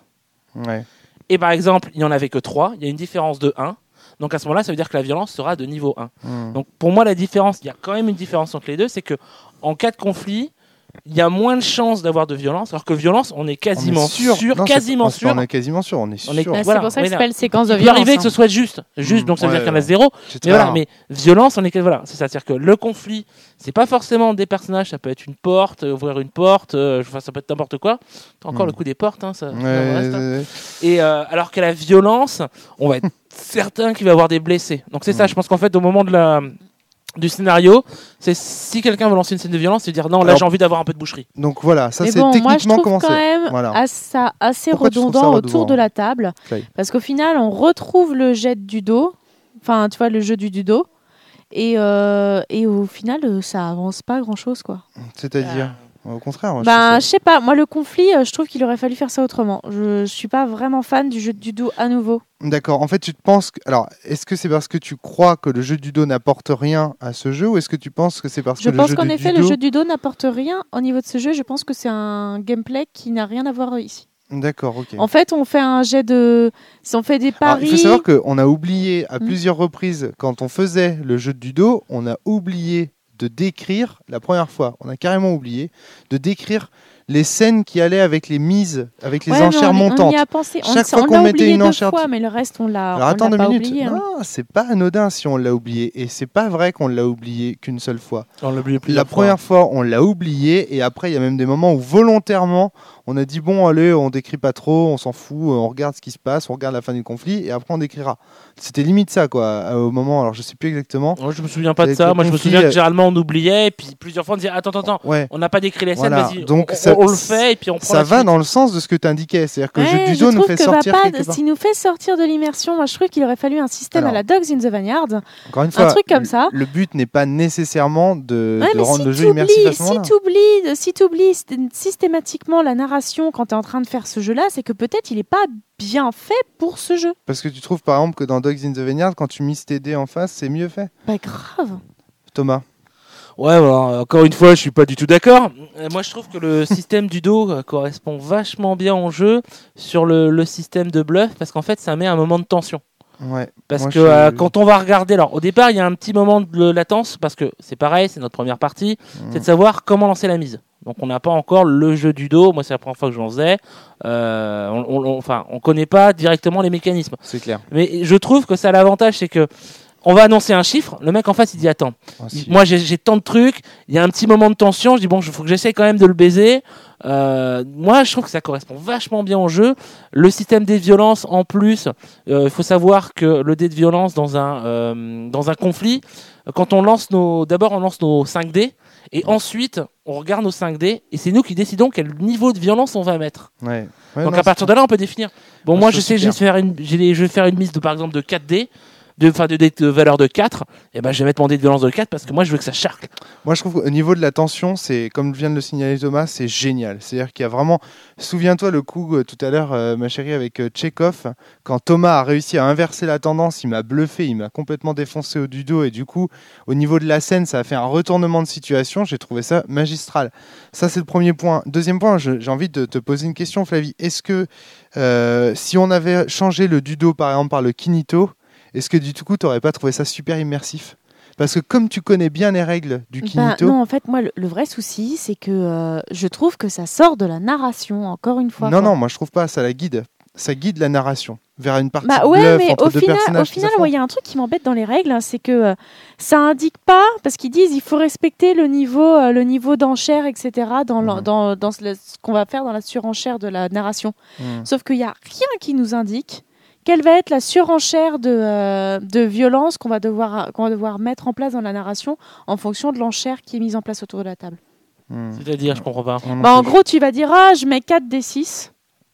et par exemple il n'y en avait que 3, il y a une différence de 1, donc à ce moment-là ça veut dire que la violence sera de niveau 1. Donc pour moi la différence, il y a quand même une différence entre les deux, c'est que en cas de conflit, il y a moins de chances d'avoir de violence, alors que violence, on est quasiment sûr. On est quasiment sûr. C'est pour ça que ça s'appelle séquence de violence. Il peut arriver que ce soit juste, donc ça veut dire qu'il y en a 0. Mais voilà, mais violence, on est voilà, c'est ça, c'est-à-dire que le conflit, c'est pas forcément des personnages, ça peut être une porte, ouvrir une porte, ça peut être n'importe quoi. T'as encore le coup des portes, hein, ça. Et alors que la violence, on va être certain qu'il va y avoir des blessés. Donc c'est ça, je pense qu'en fait, au moment du scénario, c'est si quelqu'un veut lancer une scène de violence, c'est dire non, là j'ai envie d'avoir un peu de boucherie. Donc voilà, ça c'est techniquement comment c'est. Moi je trouve quand même assez redondant autour de la table, parce qu'au final on retrouve le jet du dos, enfin tu vois le jeu du judo, et au final ça avance pas grand chose quoi. C'est-à-dire au contraire. Je sais pas, moi le conflit, je trouve qu'il aurait fallu faire ça autrement. Je suis pas vraiment fan du jeu de judo à nouveau. D'accord. En fait, tu te penses alors, est-ce que c'est parce que tu crois que le jeu de judo n'apporte rien à ce jeu, ou est-ce que tu penses que c'est parce que le jeu de judo... Je pense qu'en effet, le jeu de judo n'apporte rien au niveau de ce jeu. Je pense que c'est un gameplay qui n'a rien à voir ici. D'accord, ok. En fait, on fait un jet on fait des paris. Alors, il faut savoir qu'on a oublié à plusieurs reprises, quand on faisait le jeu de judo, on a oublié de décrire, la première fois, on a carrément oublié, de décrire les scènes qui allaient avec les mises, avec les enchères montantes. On y a pensé. Chaque fois qu'on mettait une enchère... fois, mais le reste, on l'a pas oublié. Non, c'est pas anodin si on l'a oublié. Et c'est pas vrai qu'on l'a oublié qu'une seule fois. On l'a oublié plusieurs fois. La première fois, on l'a oublié. Et après, il y a même des moments où volontairement, on a dit bon, allez, on décrit pas trop, on s'en fout, on regarde ce qui se passe, on regarde la fin du conflit. Et après, on décrira. C'était limite ça, quoi, au moment. Alors, je sais plus exactement. Moi, je me souviens pas de ça. Moi, je me souviens que généralement, on oubliait. Et puis, plusieurs fois, on disait attends, ouais. On n'a pas décrit les scènes, vas-y. Donc, on le fait. Et puis, on prend ça va dans le sens de ce que tu indiquais. C'est-à-dire que le jeu du dos nous fait sortir quelque part. S'il nous fait sortir de l'immersion, moi je trouve qu'il aurait fallu un système à la Dogs in the Vineyard. Encore une fois, un truc comme ça. Le but n'est pas nécessairement de rendre le jeu immersif à ce moment-là. Si tu oublies systématiquement la narration quand tu es en train de faire ce jeu-là, c'est que peut-être il n'est pas bien fait pour ce jeu. Parce que tu trouves par exemple que dans Dogs in the Vineyard, quand tu mises tes dés en face, c'est mieux fait. Bah grave. Thomas. Ouais, voilà. Encore une fois, je suis pas du tout d'accord. Moi, je trouve que le système du dos correspond vachement bien au jeu sur le système de bluff, parce qu'en fait, ça met un moment de tension. Ouais. Parce que quand on va regarder, alors au départ, il y a un petit moment de latence, parce que c'est pareil, c'est notre première partie, c'est de savoir comment lancer la mise. Donc, on n'a pas encore le jeu du dos. Moi, c'est la première fois que j'en faisais. On connaît pas directement les mécanismes. C'est clair. Mais je trouve que ça a l'avantage, c'est que on va annoncer un chiffre, le mec en face il dit attends, moi j'ai tant de trucs, il y a un petit moment de tension, je dis bon, il faut que j'essaie quand même de le baiser. Moi je trouve que ça correspond vachement bien au jeu. Le système des violences en plus, il faut savoir que le dé de violence dans un conflit, quand on lance d'abord on lance nos 5 dés et ensuite on regarde nos 5 dés et c'est nous qui décidons quel niveau de violence on va mettre. Ouais. Donc à partir de là on peut définir. Bon, moi je vais faire une mise par exemple de 4 dés. De valeur de 4, et ben je vais mettre mon dé de violence de 4 parce que moi je veux que ça charcle. Moi je trouve qu'au niveau de la tension, c'est comme vient de le signaler Thomas, c'est génial. C'est-à-dire qu'il y a vraiment, souviens-toi le coup tout à l'heure, ma chérie, avec Tchekhov, quand Thomas a réussi à inverser la tendance, il m'a bluffé, il m'a complètement défoncé au dos et du coup au niveau de la scène ça a fait un retournement de situation. J'ai trouvé ça magistral. Ça c'est le premier point. Deuxième point, j'ai envie de te poser une question, Flavie. Est-ce que si on avait changé le Dudo par exemple par le Kinito, est-ce que du coup, tu n'aurais pas trouvé ça super immersif ? Parce que comme tu connais bien les règles du Kinito... non, en fait, moi, le vrai souci, c'est que je trouve que ça sort de la narration, encore une fois. Non, moi, je trouve pas. Ça la guide. Ça guide la narration vers une partie de bluff entre deux personnages. Au final, il y a un truc qui m'embête dans les règles, c'est que ça indique pas, parce qu'ils disent il faut respecter le niveau d'enchère, etc., dans ce qu'on va faire dans la surenchère de la narration. Sauf qu'il n'y a rien qui nous indique quelle va être la surenchère de violence qu'on va devoir mettre en place dans la narration en fonction de l'enchère qui est mise en place autour de la table. C'est-à-dire, je comprends pas. En gros, tu vas dire je mets 4 D6.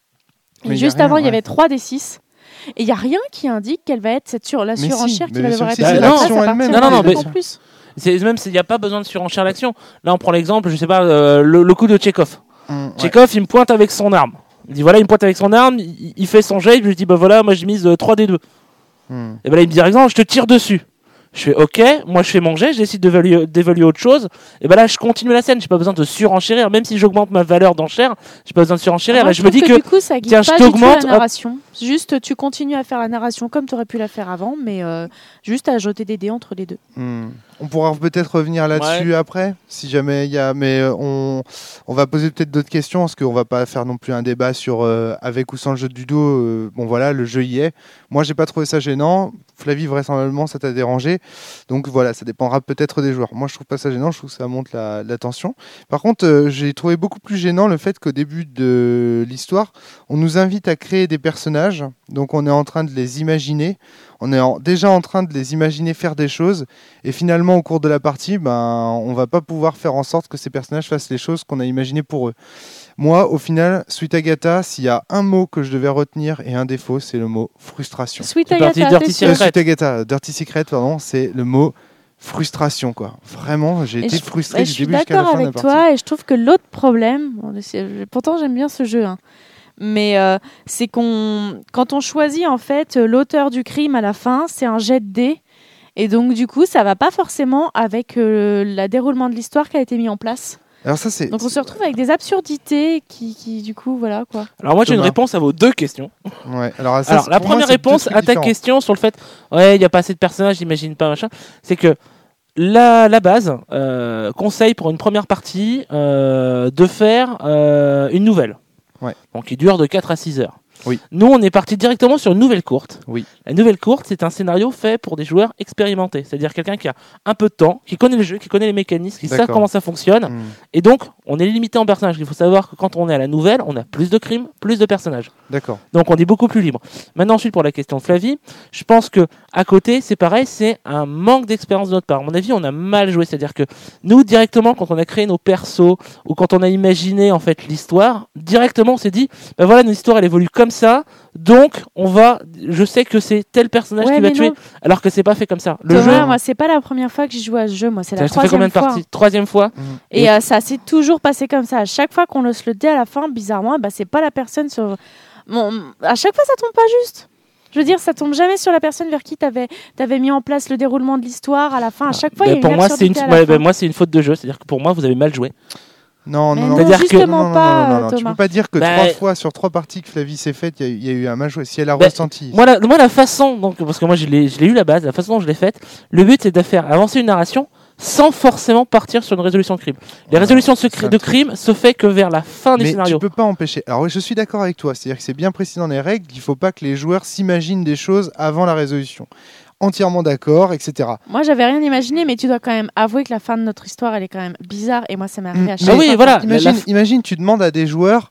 Et juste avant, il y avait 3 D6. Et il n'y a rien qui indique quelle va être la surenchère qui va devoir être mise l'action elle-même. Non, mais plus. Il n'y a pas besoin de surenchère l'action. Là, on prend l'exemple, je sais pas, le coup de Tchekhov. Tchekhov, il me pointe avec son arme. Il dit voilà, il me pointe avec son arme, il fait son jet, je lui dis bah voilà, moi je mise 3D2. Et ben là il me dit par exemple, je te tire dessus. Je fais ok, moi je fais mon jet, je décide d'évaluer autre chose. Et ben là je continue la scène, j'ai pas besoin de surenchérir, même si j'augmente ma valeur d'enchère, j'ai pas besoin de surenchérir. Là je me dis que du coup ça guide pas du tout la narration. Juste tu continues à faire la narration comme tu aurais pu la faire avant, mais juste à jeter des dés entre les deux. On pourra peut-être revenir là-dessus après, si jamais il y a. Mais on va poser peut-être d'autres questions, parce qu'on va pas faire non plus un débat sur avec ou sans le jeu du dos. Bon voilà, le jeu y est. Moi, j'ai pas trouvé ça gênant. Flavie, vraisemblablement, ça t'a dérangé. Donc voilà, ça dépendra peut-être des joueurs. Moi, je trouve pas ça gênant. Je trouve que ça monte la tension. Par contre, j'ai trouvé beaucoup plus gênant le fait qu'au début de l'histoire, on nous invite à créer des personnages. Donc on est en train de les imaginer. On est déjà en train de les imaginer faire des choses, et finalement au cours de la partie, on va pas pouvoir faire en sorte que ces personnages fassent les choses qu'on a imaginées pour eux. Moi, au final, Sweet Agatha, s'il y a un mot que je devais retenir et un défaut, c'est le mot frustration. Sweet Agatha, Dirty Secret, pardon, c'est le mot frustration, quoi. Vraiment, j'ai été frustré du début jusqu'à la fin de la partie. Je suis d'accord avec toi, et je trouve que l'autre problème, pourtant j'aime bien ce jeu, mais c'est quand on choisit en fait l'auteur du crime à la fin, c'est un jet de dés, et donc du coup ça va pas forcément avec le déroulement de l'histoire qui a été mis en place. Alors ça, donc on se retrouve avec des absurdités qui du coup voilà quoi. Alors moi j'ai une réponse à vos deux questions. Ouais. Alors la première réponse à ta question sur le fait il y a pas assez de personnages, j'imagine pas machin, c'est que la base conseille pour une première partie de faire une nouvelle. Ouais. Donc qui dure de 4 à 6 heures. Oui. Nous, on est parti directement sur une nouvelle courte. Oui. La nouvelle courte, c'est un scénario fait pour des joueurs expérimentés. C'est-à-dire quelqu'un qui a un peu de temps, qui connaît le jeu, qui connaît les mécanismes, qui sait comment ça fonctionne. Et donc, on est limité en personnages. Il faut savoir que quand on est à la nouvelle, on a plus de crimes, plus de personnages. D'accord. Donc, on est beaucoup plus libre. Maintenant, ensuite, pour la question de Flavie, je pense que à côté, c'est pareil, c'est un manque d'expérience de notre part. À mon avis, on a mal joué. C'est-à-dire que nous, directement, quand on a créé nos persos ou quand on a imaginé en fait l'histoire, directement, on s'est dit, ben voilà, notre histoire, elle évolue comme ça. Donc, je sais que c'est tel personnage qui va tuer, alors que c'est pas fait comme ça. Le jeu, moi, c'est pas la première fois que j'ai joué à ce jeu, moi, c'est la troisième fois. Ça fait combien de parties ? Troisième fois. Et ça s'est toujours passé comme ça. À chaque fois qu'on lance le dé à la fin, bizarrement, c'est pas la personne sur. Bon, à chaque fois, ça tombe pas juste. Je veux dire, ça tombe jamais sur la personne vers qui t'avais mis en place le déroulement de l'histoire à la fin. À chaque fois, il y a une absurdité à la fin. Moi, c'est une faute de jeu. C'est-à-dire que pour moi, vous avez mal joué. Non, justement pas, Thomas. Tu peux pas dire que 3 fois sur 3 parties que Flavie s'est faite, il y a eu un mal joué. Si elle a ressenti. Moi, la façon, donc, parce que moi, je l'ai eu la base, la façon dont je l'ai faite, le but, c'est de faire avancer une narration sans forcément partir sur une résolution de crime. Les résolutions de crime se fait que vers la fin du scénario. Mais tu peux pas empêcher. Alors oui, je suis d'accord avec toi. C'est-à-dire que c'est bien précis dans les règles qu'il faut pas que les joueurs s'imaginent des choses avant la résolution. Entièrement d'accord, etc. Moi, j'avais rien imaginé, mais tu dois quand même avouer que la fin de notre histoire, elle est quand même bizarre. Et moi, ça m'est arrivé à chaque fois. Oui, voilà. Imagine, tu demandes à des joueurs,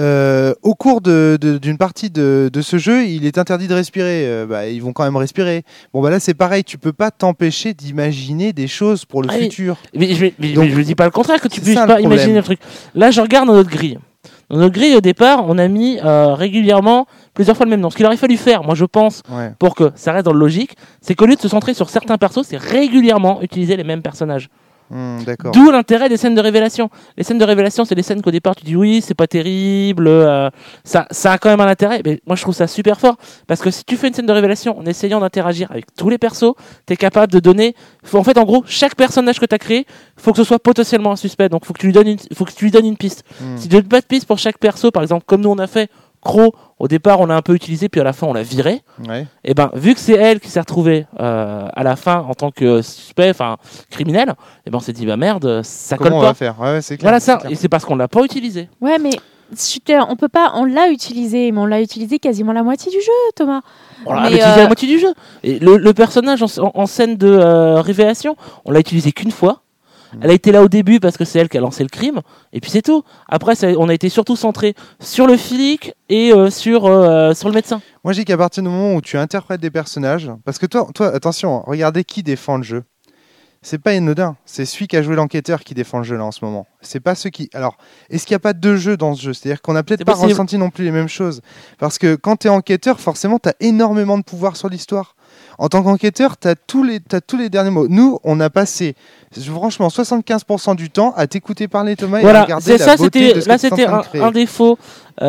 au cours d'une partie de ce jeu, il est interdit de respirer. Ils vont quand même respirer. Bon, là, c'est pareil. Tu peux pas t'empêcher d'imaginer des choses pour le futur. Mais je ne dis pas le contraire, que tu puisses pas imaginer le truc. Là, je regarde dans notre grille. Dans notre grille, au départ, on a mis régulièrement plusieurs fois le même nom. Ce qu'il aurait fallu faire, moi je pense, pour que ça reste dans le logique, c'est qu'au lieu de se centrer sur certains persos, c'est régulièrement utiliser les mêmes personnages. D'accord. D'où l'intérêt des scènes de révélation. Les scènes de révélation, c'est les scènes qu'au départ tu dis oui, c'est pas terrible, ça a quand même un intérêt. Mais moi je trouve ça super fort parce que si tu fais une scène de révélation en essayant d'interagir avec tous les persos, t'es capable de donner. En fait, en gros, chaque personnage que t'as créé, faut que ce soit potentiellement un suspect. Donc faut que tu lui donnes une piste. Si tu donnes pas de piste pour chaque perso, par exemple, comme nous on a fait. Crow, au départ, on l'a un peu utilisé, puis à la fin, on l'a viré. Et vu que c'est elle qui s'est retrouvée à la fin en tant que suspect, enfin criminel, on s'est dit merde, ça colle pas. Comment on va faire ? C'est clair. Voilà ça. Et c'est parce qu'on l'a pas utilisé. Ouais, mais on peut pas. On l'a utilisé, mais on l'a utilisé quasiment la moitié du jeu, Thomas. On l'a utilisé la moitié du jeu. Et le personnage en scène de révélation, on l'a utilisé qu'une fois. Elle a été là au début parce que c'est elle qui a lancé le crime, et puis c'est tout. Après, on a été surtout centré sur le flic et sur le médecin. Moi, je dis qu'à partir du moment où tu interprètes des personnages, parce que toi, attention, regardez qui défend le jeu. C'est pas anodin, c'est celui qui a joué l'enquêteur qui défend le jeu là en ce moment. C'est pas ceux qui. Alors, est-ce qu'il n'y a pas deux jeux dans ce jeu ? C'est-à-dire qu'on n'a peut-être pas ressenti non plus les mêmes choses. Parce que quand tu es enquêteur, forcément, tu as énormément de pouvoir sur l'histoire. En tant qu'enquêteur, tu as tous les derniers mots. Nous, on a passé franchement 75% du temps à t'écouter parler, Thomas, et à regarder la beauté de ce que tu es en train de créer. Un défaut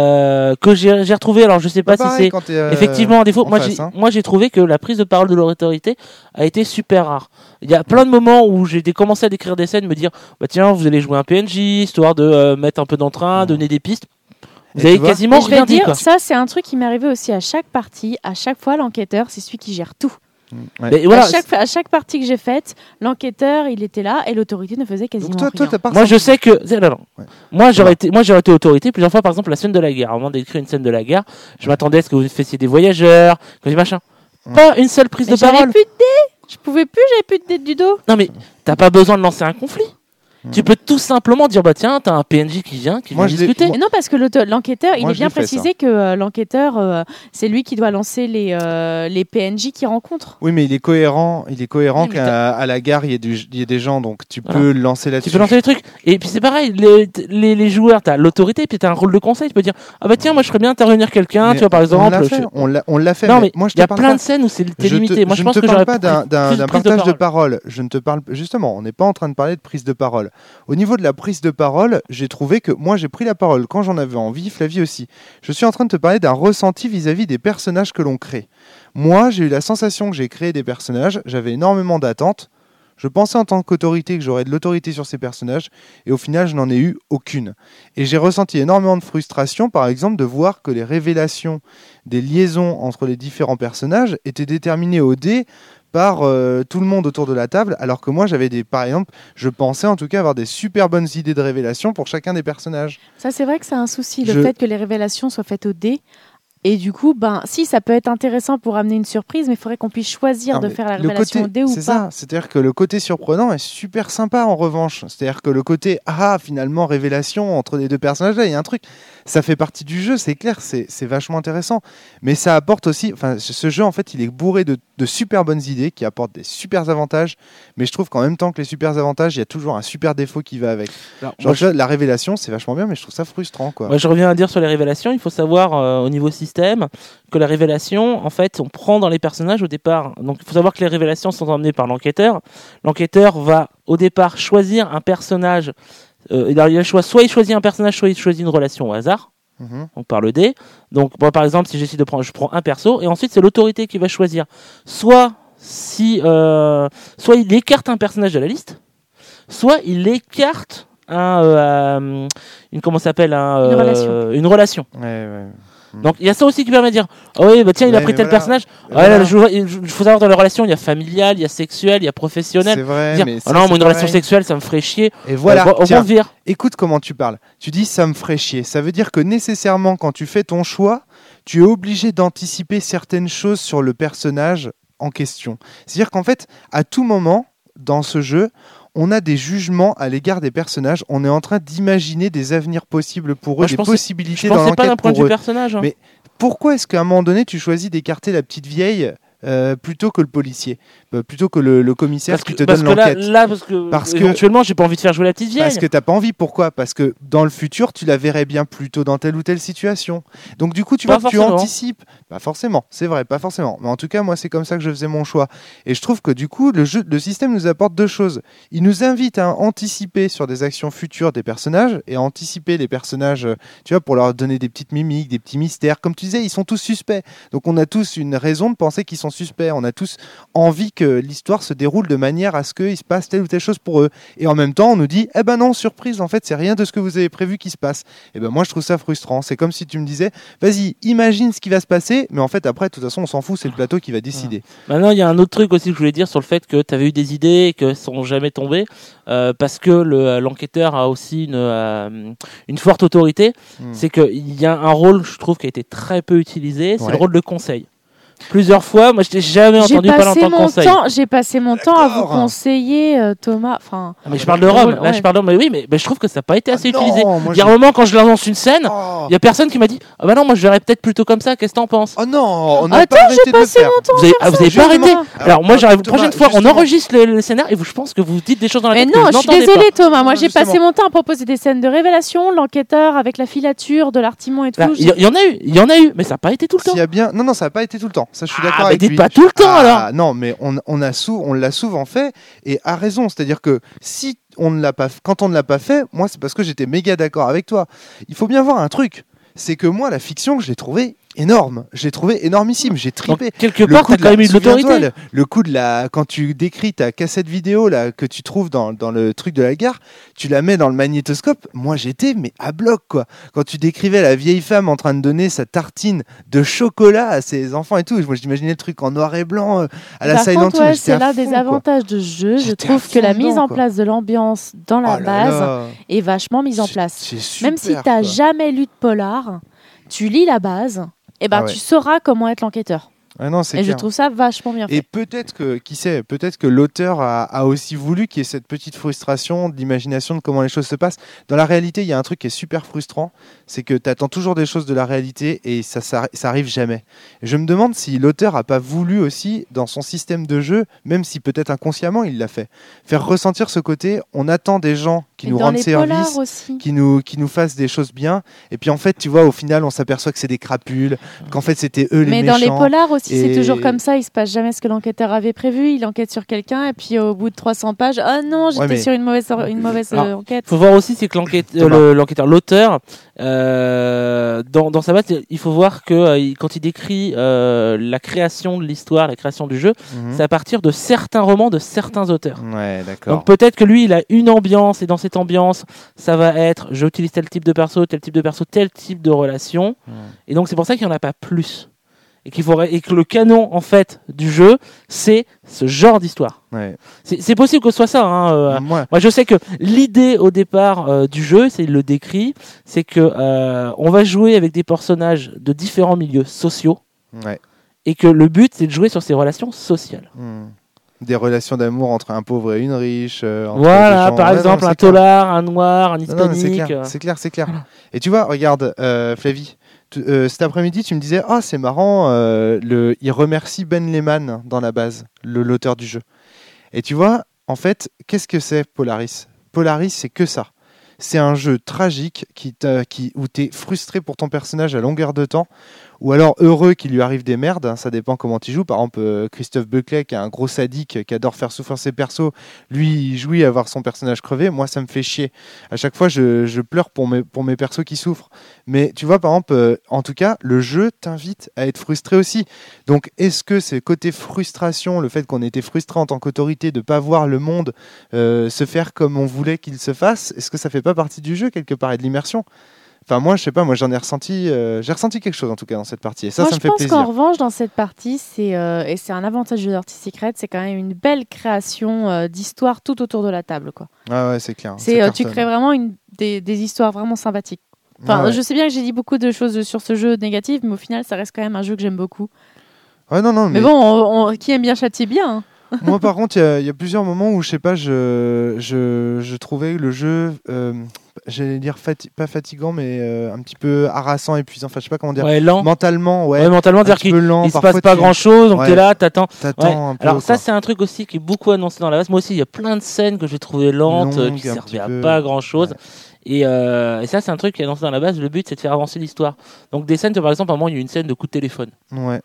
que j'ai retrouvé. Alors, je sais pas si c'est effectivement un défaut. Moi, j'ai trouvé que la prise de parole de l'autorité a été super rare. Il y a plein de moments où j'ai commencé à décrire des scènes, me dire tiens, vous allez jouer un PNJ, histoire de mettre un peu d'entrain, donner des pistes. Vous avez quasiment rien dit. Ça, c'est un truc qui m'est arrivé aussi à chaque partie. À chaque fois, l'enquêteur, c'est celui qui gère tout. Ouais. Mais voilà, à chaque partie que j'ai faite, l'enquêteur, il était là et l'autorité ne faisait quasiment rien. Moi, je sais que... Moi, j'aurais été autorité plusieurs fois. Par exemple, la scène de la guerre. Au moment d'écrire une scène de la guerre, je m'attendais à ce que vous fassiez des voyageurs, que machin. Pas une seule prise de parole. J'avais plus de dés. Je pouvais plus, j'avais plus de dés du dos. Non, mais t'as pas besoin de lancer un conflit. Tu peux tout simplement dire tiens, t'as un PNJ qui vient discuter. Et non, parce que l'enquêteur, il est bien précisé que l'enquêteur, c'est lui qui doit lancer les PNJ qu'il rencontre. Oui, mais il est cohérent qu'à la gare il y ait des gens, donc tu peux lancer là-dessus. Tu peux lancer les trucs. Et puis c'est pareil, les joueurs, t'as l'autorité, et puis t'as un rôle de conseil. Tu peux dire tiens, moi je ferais bien intervenir quelqu'un, tu vois, par exemple. On l'a fait. Non, mais il y a plein de scènes où c'est limité. Moi je pense que j'aurais pas d'un partage de parole. Je ne te parle justement. On n'est pas en train de parler de prise de parole. Au niveau de la prise de parole, j'ai trouvé que moi j'ai pris la parole quand j'en avais envie, Flavie aussi. Je suis en train de te parler d'un ressenti vis-à-vis des personnages que l'on crée. Moi, j'ai eu la sensation que j'ai créé des personnages, j'avais énormément d'attentes. Je pensais en tant qu'autorité que j'aurais de l'autorité sur ces personnages, et au final, je n'en ai eu aucune. Et j'ai ressenti énormément de frustration, par exemple, de voir que les révélations des liaisons entre les différents personnages étaient déterminées au dé par tout le monde autour de la table, alors que moi par exemple, je pensais en tout cas avoir des super bonnes idées de révélation pour chacun des personnages. Ça, c'est vrai que c'est un souci, le fait que les révélations soient faites au dé. Et du coup, si, ça peut être intéressant pour amener une surprise, mais il faudrait qu'on puisse choisir de faire la révélation au dé ou pas. C'est ça, c'est-à-dire que le côté surprenant est super sympa en revanche. C'est-à-dire que le côté, finalement, révélation entre les deux personnages-là, il y a un truc, ça fait partie du jeu, c'est clair, c'est vachement intéressant. Mais ça apporte aussi, ce jeu, en fait, il est bourré de super bonnes idées qui apportent des super avantages, mais je trouve qu'en même temps que les super avantages, il y a toujours un super défaut qui va avec. Alors, la révélation, c'est vachement bien, mais je trouve ça frustrant, quoi. Moi, je reviens à dire sur les révélations, il faut savoir au niveau système que la révélation, en fait, on prend dans les personnages au départ. Donc, il faut savoir que les révélations sont emmenées par l'enquêteur. L'enquêteur va au départ choisir un personnage. Il a le choix, soit il choisit un personnage, soit il choisit une relation au hasard. Donc par le dé. Donc moi, par exemple, si j'essaie je prends un perso et ensuite c'est l'autorité qui va choisir. Soit il écarte un personnage de la liste, soit il écarte une relation. Ouais. Donc il y a ça aussi qui permet de dire tiens, il a pris tel personnage. Il faut savoir, dans les relations, il y a familial, il y a sexuel, il y a professionnel. C'est vrai, dire, mais moi une relation sexuelle, ça me ferait chier. Et voilà, on vire. Écoute comment tu parles. Tu dis ça me ferait chier. Ça veut dire que nécessairement, quand tu fais ton choix, tu es obligé d'anticiper certaines choses sur le personnage en question. C'est-à-dire qu'en fait, à tout moment dans ce jeu, on a des jugements à l'égard des personnages. On est en train d'imaginer des avenirs possibles pour eux, des possibilités dans l'enquête pas d'un point de pour vue eux. Personnage. Hein. Mais pourquoi est-ce qu'à un moment donné, tu choisis d'écarter la petite vieille plutôt que le policier, plutôt que le commissaire qui te donne l'enquête? Parce que éventuellement, j'ai pas envie de faire jouer la petite vieille. Parce que t'as pas envie. Pourquoi? Parce que dans le futur, tu la verrais bien plutôt dans telle ou telle situation. Donc du coup, tu anticipes. Pas forcément, c'est vrai, pas forcément. Mais en tout cas, moi, c'est comme ça que je faisais mon choix. Et je trouve que du coup, le système nous apporte deux choses. Il nous invite à anticiper sur des actions futures des personnages et à anticiper les personnages, tu vois, pour leur donner des petites mimiques, des petits mystères. Comme tu disais, ils sont tous suspects. Donc on a tous une raison de penser qu'ils sont suspects. On a tous envie que l'histoire se déroule de manière à ce qu'il se passe telle ou telle chose pour eux. Et en même temps, on nous dit, non, surprise, en fait, c'est rien de ce que vous avez prévu qui se passe. Et moi, je trouve ça frustrant. C'est comme si tu me disais, vas-y, imagine ce qui va se passer, mais en fait, après, de toute façon, on s'en fout, c'est le plateau qui va décider. Maintenant, il y a un autre truc aussi que je voulais dire sur le fait que tu avais eu des idées et que sont jamais tombées, parce que l'enquêteur a aussi une forte autorité. C'est qu'il y a un rôle, je trouve, qui a été très peu utilisé, c'est le rôle de conseil. Plusieurs fois, moi je t'ai jamais entendu parler en tant que conseil. J'ai passé mon temps à vous conseiller, Thomas. Mais je parle de Rome. Là, je parle de Rome. Mais oui, mais je trouve que ça n'a pas été assez utilisé. Il y a un moment quand je lance une scène, il y a personne qui m'a dit non, moi je verrais peut-être plutôt comme ça. Qu'est-ce que t'en penses? Oh non, on a pas arrêté de le faire. Vous avez pas arrêté. Alors moi j'arrive la prochaine fois, on enregistre le scénario et je pense que vous dites des choses dans la tête. Mais non, je suis désolée, Thomas. Moi j'ai passé mon temps à proposer des scènes de révélation, l'enquêteur avec la filature de l'artimon et tout. Il y en a eu, mais ça n'a pas été tout le temps. Non, ça n'a pas été tout le temps. Ça, je suis d'accord avec lui. Dites pas tout le temps alors. Non, mais on l'a souvent fait et a raison. C'est-à-dire que si on ne l'a pas, quand on ne l'a pas fait, moi c'est parce que j'étais méga d'accord avec toi. Il faut bien voir un truc, c'est que moi la fiction, je l'ai trouvée énorme. J'ai trouvé énormissime. J'ai tripé. Donc, quelque part, t'as quand même eu de l'autorité. Le coup de quand tu décris ta cassette vidéo là que tu trouves dans le truc de la gare, tu la mets dans le magnétoscope. Moi, j'étais à bloc quoi. Quand tu décrivais la vieille femme en train de donner sa tartine de chocolat à ses enfants et tout, moi j'imaginais le truc en noir et blanc à la Silent Hill. C'est l'un des avantages de ce jeu. Je trouve que la mise en place de l'ambiance dans la base est vachement mise en place. Même si t'as jamais lu de polar, tu lis la base. Tu sauras comment être l'enquêteur. Ah non, je trouve ça vachement bien fait. Et peut-être que, qui sait, peut-être que l'auteur a aussi voulu qu'il y ait cette petite frustration de l'imagination de comment les choses se passent. Dans la réalité, il y a un truc qui est super frustrant, c'est que tu attends toujours des choses de la réalité et ça arrive jamais. Et je me demande si l'auteur a pas voulu aussi, dans son système de jeu, même si peut-être inconsciemment il l'a fait, faire ressentir ce côté, on attend des gens qui nous rendent service, qui nous fassent des choses bien, et puis en fait, tu vois, au final, on s'aperçoit que c'est des crapules, qu'en fait, c'était eux les méchants. Mais dans les polars aussi, c'est toujours comme ça, il se passe jamais ce que l'enquêteur avait prévu, il enquête sur quelqu'un et puis au bout de 300 pages, non, j'étais sur une mauvaise enquête. Faut voir aussi, c'est que l'auteur, dans sa base, il faut voir que quand il décrit la création de l'histoire, la création du jeu, c'est à partir de certains romans de certains auteurs. Ouais, d'accord. Donc peut-être que lui, il a une ambiance et dans cette ambiance, ça va être j'utilise tel type de perso, tel type de relation. Et donc c'est pour ça qu'il n'y en a pas plus. et et que le canon en fait du jeu, c'est ce genre d'histoire. Ouais. C'est possible que ce soit ça. Hein. Moi, je sais que l'idée au départ du jeu, c'est il le décrit, c'est que on va jouer avec des personnages de différents milieux sociaux, et que le but c'est de jouer sur ces relations sociales. Des relations d'amour entre un pauvre et une riche. Voilà, par exemple, un tolard, un noir, un hispanique. C'est clair. Et tu vois, regarde, Flavie, cet après-midi, tu me disais, c'est marrant, il remercie Ben Lehman dans la base, l'auteur du jeu. Et tu vois, en fait, qu'est-ce que c'est Polaris ? Polaris, c'est que ça. C'est un jeu tragique où tu es frustré pour ton personnage à longueur de temps, ou alors heureux qu'il lui arrive des merdes, ça dépend comment tu joues. Par exemple, Christophe Buckley, qui est un gros sadique, qui adore faire souffrir ses persos, lui, il jouit à voir son personnage crever. Moi, ça me fait chier. À chaque fois, je pleure pour mes persos qui souffrent. Mais tu vois, par exemple, en tout cas, le jeu t'invite à être frustré aussi. Donc, est-ce que c'est côté frustration, le fait qu'on ait été frustré en tant qu'autorité de ne pas voir le monde se faire comme on voulait qu'il se fasse, est-ce que ça fait pas partie du jeu quelque part et de l'immersion ? Enfin, moi, je sais pas, j'ai ressenti quelque chose en tout cas dans cette partie. Et ça, moi, ça me fait plaisir. Je pense qu'en revanche, dans cette partie, et c'est un avantage de Dirty Secret, c'est quand même une belle création d'histoire tout autour de la table, quoi. Ah ouais, c'est clair. Tu crées vraiment des histoires vraiment sympathiques. Enfin, je sais bien que j'ai dit beaucoup de choses sur ce jeu négatives, mais au final, ça reste quand même un jeu que j'aime beaucoup. Ouais, non. Mais bon, qui aime bien châtie bien. Hein. Moi, par contre, il y a plusieurs moments où, je sais pas, je trouvais le jeu, j'allais dire pas fatigant, mais un petit peu harassant, épuisant. Enfin, je sais pas comment dire. Ouais, lent. Mentalement, mentalement, dire qu'il se passe pas grand-chose, donc t'es là, t'attends. Un peu, alors ça, c'est un truc aussi qui est beaucoup annoncé dans la base. Moi aussi, il y a plein de scènes que j'ai trouvées lentes, qui servaient à pas grand-chose. Et ça, c'est un truc qui est annoncé dans la base. Le but, c'est de faire avancer l'histoire. Donc des scènes, par exemple, à un moment, il y a une scène de coup de téléphone. Ouais.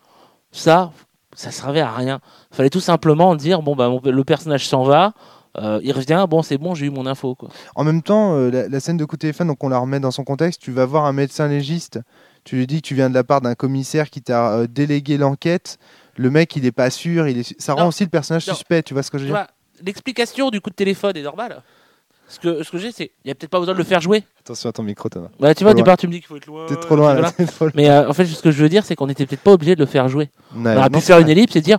Ça servait à rien. Il fallait tout simplement dire le personnage s'en va, il revient, c'est bon, j'ai eu mon info, quoi. En même temps, la scène de coup de téléphone, donc on la remet dans son contexte. Tu vas voir un médecin légiste, tu lui dis que tu viens de la part d'un commissaire qui t'a délégué l'enquête. Le mec, il est pas sûr, ça rend aussi le personnage suspect. Tu vois ce que je veux dire ? L'explication du coup de téléphone est normale. Ce que j'ai, c'est il y a peut-être pas besoin de le faire jouer. Attention à ton micro, Thomas. Tu vois, au départ, tu me dis qu'il faut être loin. T'es trop loin, là. Mais en fait, ce que je veux dire, c'est qu'on n'était peut-être pas obligé de le faire jouer. On aurait pu non, faire une ellipse et dire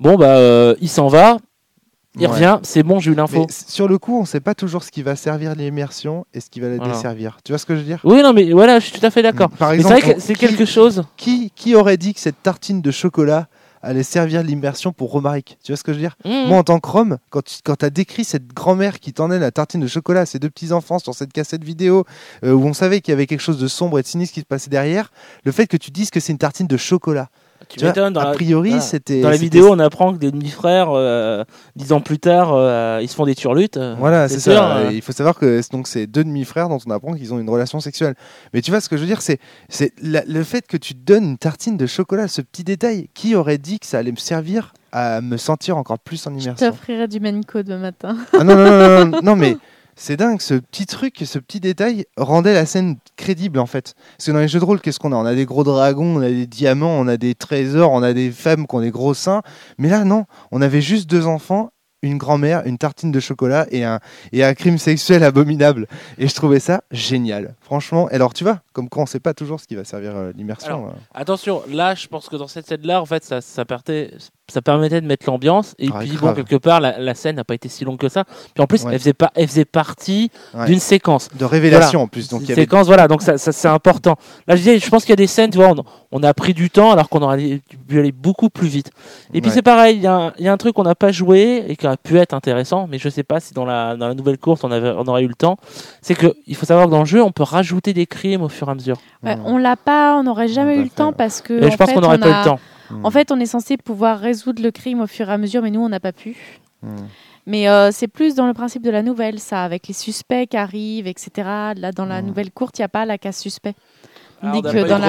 il s'en va, il revient, c'est bon, j'ai eu l'info. Mais sur le coup, on sait pas toujours ce qui va servir l'immersion et ce qui va la desservir. Tu vois ce que je veux dire ? Oui, non, mais voilà, je suis tout à fait d'accord. Par exemple, c'est vrai que c'est quelque chose. Qui aurait dit que cette tartine de chocolat allait servir l'immersion pour Romaric ? Tu vois ce que je veux dire ? Moi, en tant que Rome, quand tu as décrit cette grand-mère qui tendait la tartine de chocolat à ses deux petits-enfants sur cette cassette vidéo où on savait qu'il y avait quelque chose de sombre et de sinistre qui se passait derrière, le fait que tu dises que c'est une tartine de chocolat. Tu m'étonnes. A priori, c'était... Dans la vidéo, on apprend que des demi-frères, 10 ans plus tard, ils se font des turlutes. Voilà, c'est ça. Il faut savoir que c'est deux demi-frères dont on apprend qu'ils ont une relation sexuelle. Mais tu vois ce que je veux dire, c'est le fait que tu te donnes une tartine de chocolat, ce petit détail. Qui aurait dit que ça allait me servir à me sentir encore plus en immersion ? Je t'offrirai du Menco demain matin. Ah non, mais... C'est dingue, ce petit truc, ce petit détail rendait la scène crédible en fait. Parce que dans les jeux de rôle, qu'est-ce qu'on a ? On a des gros dragons, on a des diamants, on a des trésors, on a des femmes qui ont des gros seins. Mais là, non, on avait juste deux enfants, une grand-mère, une tartine de chocolat et un crime sexuel abominable. Et je trouvais ça génial. Franchement, alors tu vois, comme quoi on ne sait pas toujours ce qui va servir l'immersion. Alors, attention, là, je pense que dans cette scène-là, en fait, ça permettait de mettre l'ambiance. Et puis, quelque part, la scène n'a pas été si longue que ça. Puis en plus, elle faisait partie d'une séquence. De révélation en plus. Donc, il y avait... séquence, voilà, donc ça c'est important. Là, je pense qu'il y a des scènes, tu vois, on a pris du temps alors qu'on aurait dû aller beaucoup plus vite. Et puis c'est pareil, il y a un truc qu'on n'a pas joué et qui aurait pu être intéressant, mais je sais pas si dans la nouvelle course on aurait eu le temps. C'est qu'il faut savoir que dans le jeu, on peut rajouter des crimes au fur et à mesure. Ouais, on n'aurait jamais eu le temps parce que. Et je pense qu'on n'aurait pas eu le temps. En fait, on est censé pouvoir résoudre le crime au fur et à mesure, mais nous, on n'a pas pu. Mais c'est plus dans le principe de la nouvelle, ça, avec les suspects qui arrivent, etc. Là, dans la nouvelle courte, il n'y a pas la case suspect. On dit que dans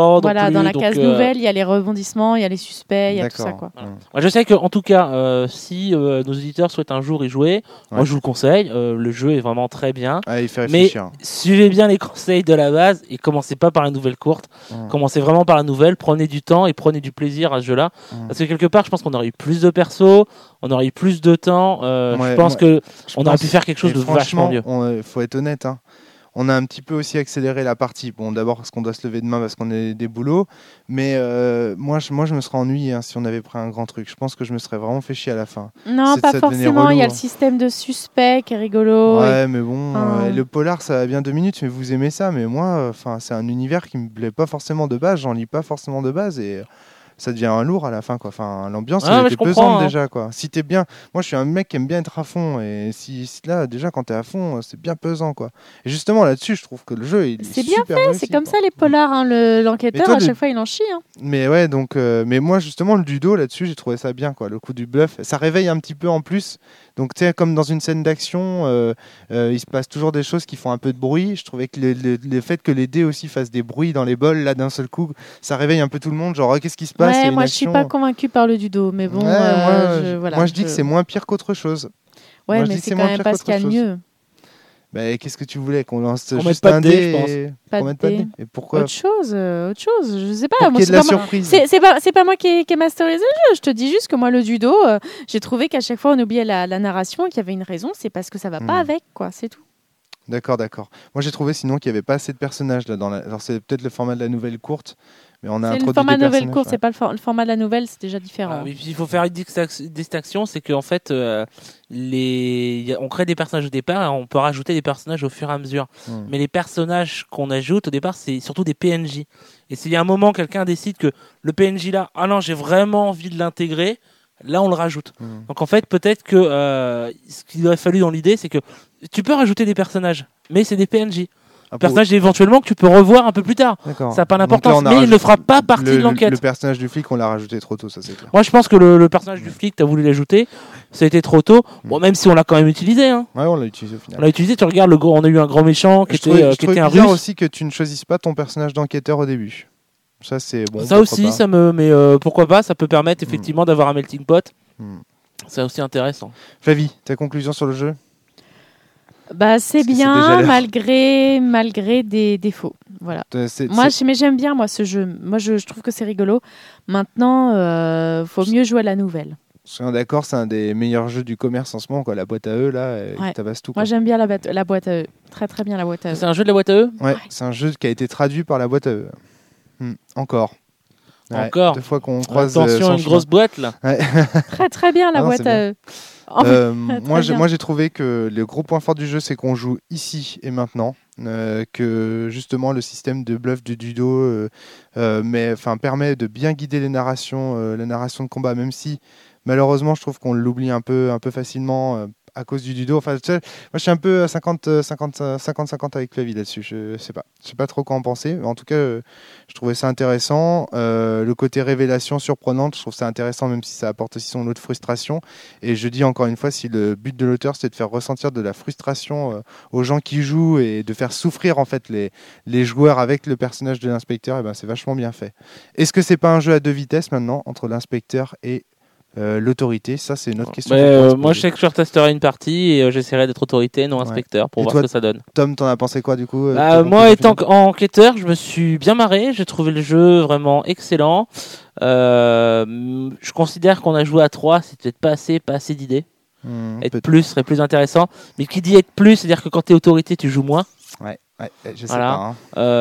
la case nouvelle, il y a les rebondissements, il y a les suspects, il y a tout ça, quoi. Moi, je sais qu'en tout cas, si nos auditeurs souhaitent un jour y jouer, moi je vous le conseille. Le jeu est vraiment très bien. Il fait réfléchir. Mais suivez bien les conseils de la base et commencez pas par la nouvelle courte. Commencez vraiment par la nouvelle. Prenez du temps et prenez du plaisir à ce jeu-là. Parce que quelque part, je pense qu'on aurait eu plus de persos, on aurait eu plus de temps. Je pense qu'on aurait pu faire quelque chose de vachement mieux. Faut être honnête. on a un petit peu aussi accéléré la partie. Bon, d'abord parce qu'on doit se lever demain parce qu'on a des boulots, mais moi je me serais ennuyé si on avait pris un grand truc. Je pense que je me serais vraiment fait chier à la fin. Non, pas forcément. Il y a le système de suspect qui est rigolo. Ouais, mais bon, le polar, ça va bien 2 minutes, mais vous aimez ça. Mais moi, c'est un univers qui me plaît pas forcément de base. J'en lis pas forcément de base et ça devient un lourd à la fin, quoi. Enfin, l'ambiance elle était pesante déjà, quoi. Si t'es bien, moi je suis un mec qui aime bien être à fond, et si là déjà quand t'es à fond, c'est bien pesant, quoi. Et justement là-dessus, je trouve que le jeu c'est bien fait, réussi, c'est comme ça les polars, hein. L'enquêteur à chaque fois il en chie. Hein. Mais ouais, donc, mais moi justement le judo là-dessus, j'ai trouvé ça bien, quoi. Le coup du bluff, ça réveille un petit peu en plus. Donc tu sais, comme dans une scène d'action, il se passe toujours des choses qui font un peu de bruit. Je trouvais que le fait que les dés aussi fassent des bruits dans les bols, là d'un seul coup, ça réveille un peu tout le monde. Genre qu'est-ce qui se passe? Ouais, moi je suis pas convaincue par le judo, mais bon. Moi je dis que c'est moins pire qu'autre chose. Ouais, moi, mais c'est quand même pas ce qu'il y a de mieux. Bah, qu'est-ce que tu voulais qu'on lance juste un dé, je pense. Pas de dé. Et pourquoi? Autre chose, je sais pas. Moi, c'est la surprise. C'est pas moi qui ai masterisé le jeu. Je te dis juste que moi le judo, j'ai trouvé qu'à chaque fois on oubliait la narration, qu'il y avait une raison, c'est parce que ça va pas avec, quoi. C'est tout. D'accord. Moi j'ai trouvé sinon qu'il y avait pas assez de personnages là dans la. Alors c'est peut-être le format de la nouvelle courte. Mais on a c'est le format de nouvelle courte, c'est pas le format de la nouvelle, c'est déjà différent. Mais il faut faire une distinction, c'est qu'en fait, on crée des personnages au départ et on peut rajouter des personnages au fur et à mesure. Mais les personnages qu'on ajoute au départ, c'est surtout des PNJ. Et s'il y a un moment, quelqu'un décide que le PNJ là, ah non, j'ai vraiment envie de l'intégrer, là on le rajoute. Donc en fait, peut-être que ce qu'il aurait fallu dans l'idée, c'est que tu peux rajouter des personnages, mais c'est des PNJ. Personnage éventuellement que tu peux revoir un peu plus tard. D'accord. Ça n'a pas d'importance, mais il ne fera pas partie de l'enquête. Le personnage du flic, on l'a rajouté trop tôt, ça c'est clair. Moi je pense que le personnage du flic, tu as voulu l'ajouter, ça a été trop tôt. Bon, même si on l'a quand même utilisé. Hein. Ouais, on l'a utilisé au final. On l'a utilisé, tu regardes, on a eu un grand méchant qui était un russe. Aussi que tu ne choisisses pas ton personnage d'enquêteur au début. Ça c'est bon. Ça aussi, mais pourquoi pas, ça peut permettre effectivement d'avoir un melting pot. C'est aussi intéressant. Flavie, ta conclusion sur le jeu? Bah, c'est bien malgré des défauts. Voilà. Mais j'aime bien moi ce jeu. Moi je trouve que c'est rigolo. Maintenant, faut mieux jouer à la nouvelle. Soyons d'accord, c'est un des meilleurs jeux du commerce en ce moment, quoi. La boîte à eux là, qui tabasse tout. Moi j'aime bien la boîte à eux. Très très bien la boîte à eux. C'est un jeu de la boîte à eux? Ouais, c'est un jeu qui a été traduit par la boîte à eux. Encore. Encore. 2 fois qu'on croise. Attention, une grosse boîte là. Ouais. Très très bien la boîte à eux. Moi j'ai trouvé que le gros point fort du jeu c'est qu'on joue ici et maintenant, que justement le système de bluff du judo permet de bien guider la narration de combat, même si malheureusement je trouve qu'on l'oublie un peu facilement à cause du judo. Enfin, moi je suis un peu à 50-50 avec Flavie là-dessus. Je sais pas trop quoi en penser. En tout cas, je trouvais ça intéressant. Le côté révélation surprenante, je trouve ça intéressant, même si ça apporte aussi son lot de frustration. Et je dis encore une fois, si le but de l'auteur c'est de faire ressentir de la frustration aux gens qui jouent et de faire souffrir en fait les joueurs avec le personnage de l'inspecteur, et ben c'est vachement bien fait. Est-ce que c'est pas un jeu à 2 vitesses maintenant entre l'inspecteur et l'autorité? Ça c'est une autre question. Moi je sais que je retesterai une partie et j'essaierai d'être autorité, non inspecteur, pour voir ce que ça donne. Tom, t'en as pensé quoi du coup? Moi étant enquêteur, je me suis bien marré, j'ai trouvé le jeu vraiment excellent. Je considère qu'on a joué à 3, c'est peut-être pas assez d'idées. Être plus serait plus intéressant, mais qui dit être plus, c'est-à-dire que quand t'es autorité tu joues moins. Ouais, je sais pas.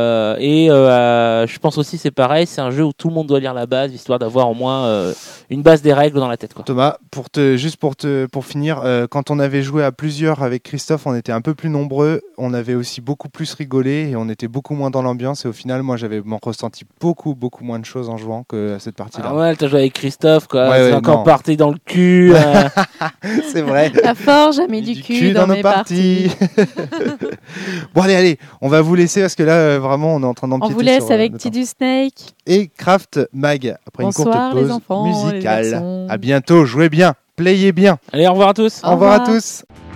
Je pense aussi c'est pareil, c'est un jeu où tout le monde doit lire la base, histoire d'avoir au moins une base des règles dans la tête, quoi. Thomas, pour finir, quand on avait joué à plusieurs avec Christophe, on était un peu plus nombreux, on avait aussi beaucoup plus rigolé et on était beaucoup moins dans l'ambiance. Et au final, moi, j'avais ressenti beaucoup moins de choses en jouant que à cette partie-là. Ah ouais, t'as joué avec Christophe, quoi. C'est encore parti dans le cul. C'est vrai. La forge a mis du cul dans mes parties. Bon, allez, on va vous laisser parce que là, vraiment, on est en train d'empiéter. On vous laisse avec Tidus Snake et Craft Mag après une courte pause les enfants, musicale. À bientôt, jouez bien, playez bien. Allez, au revoir à tous. Au revoir à tous.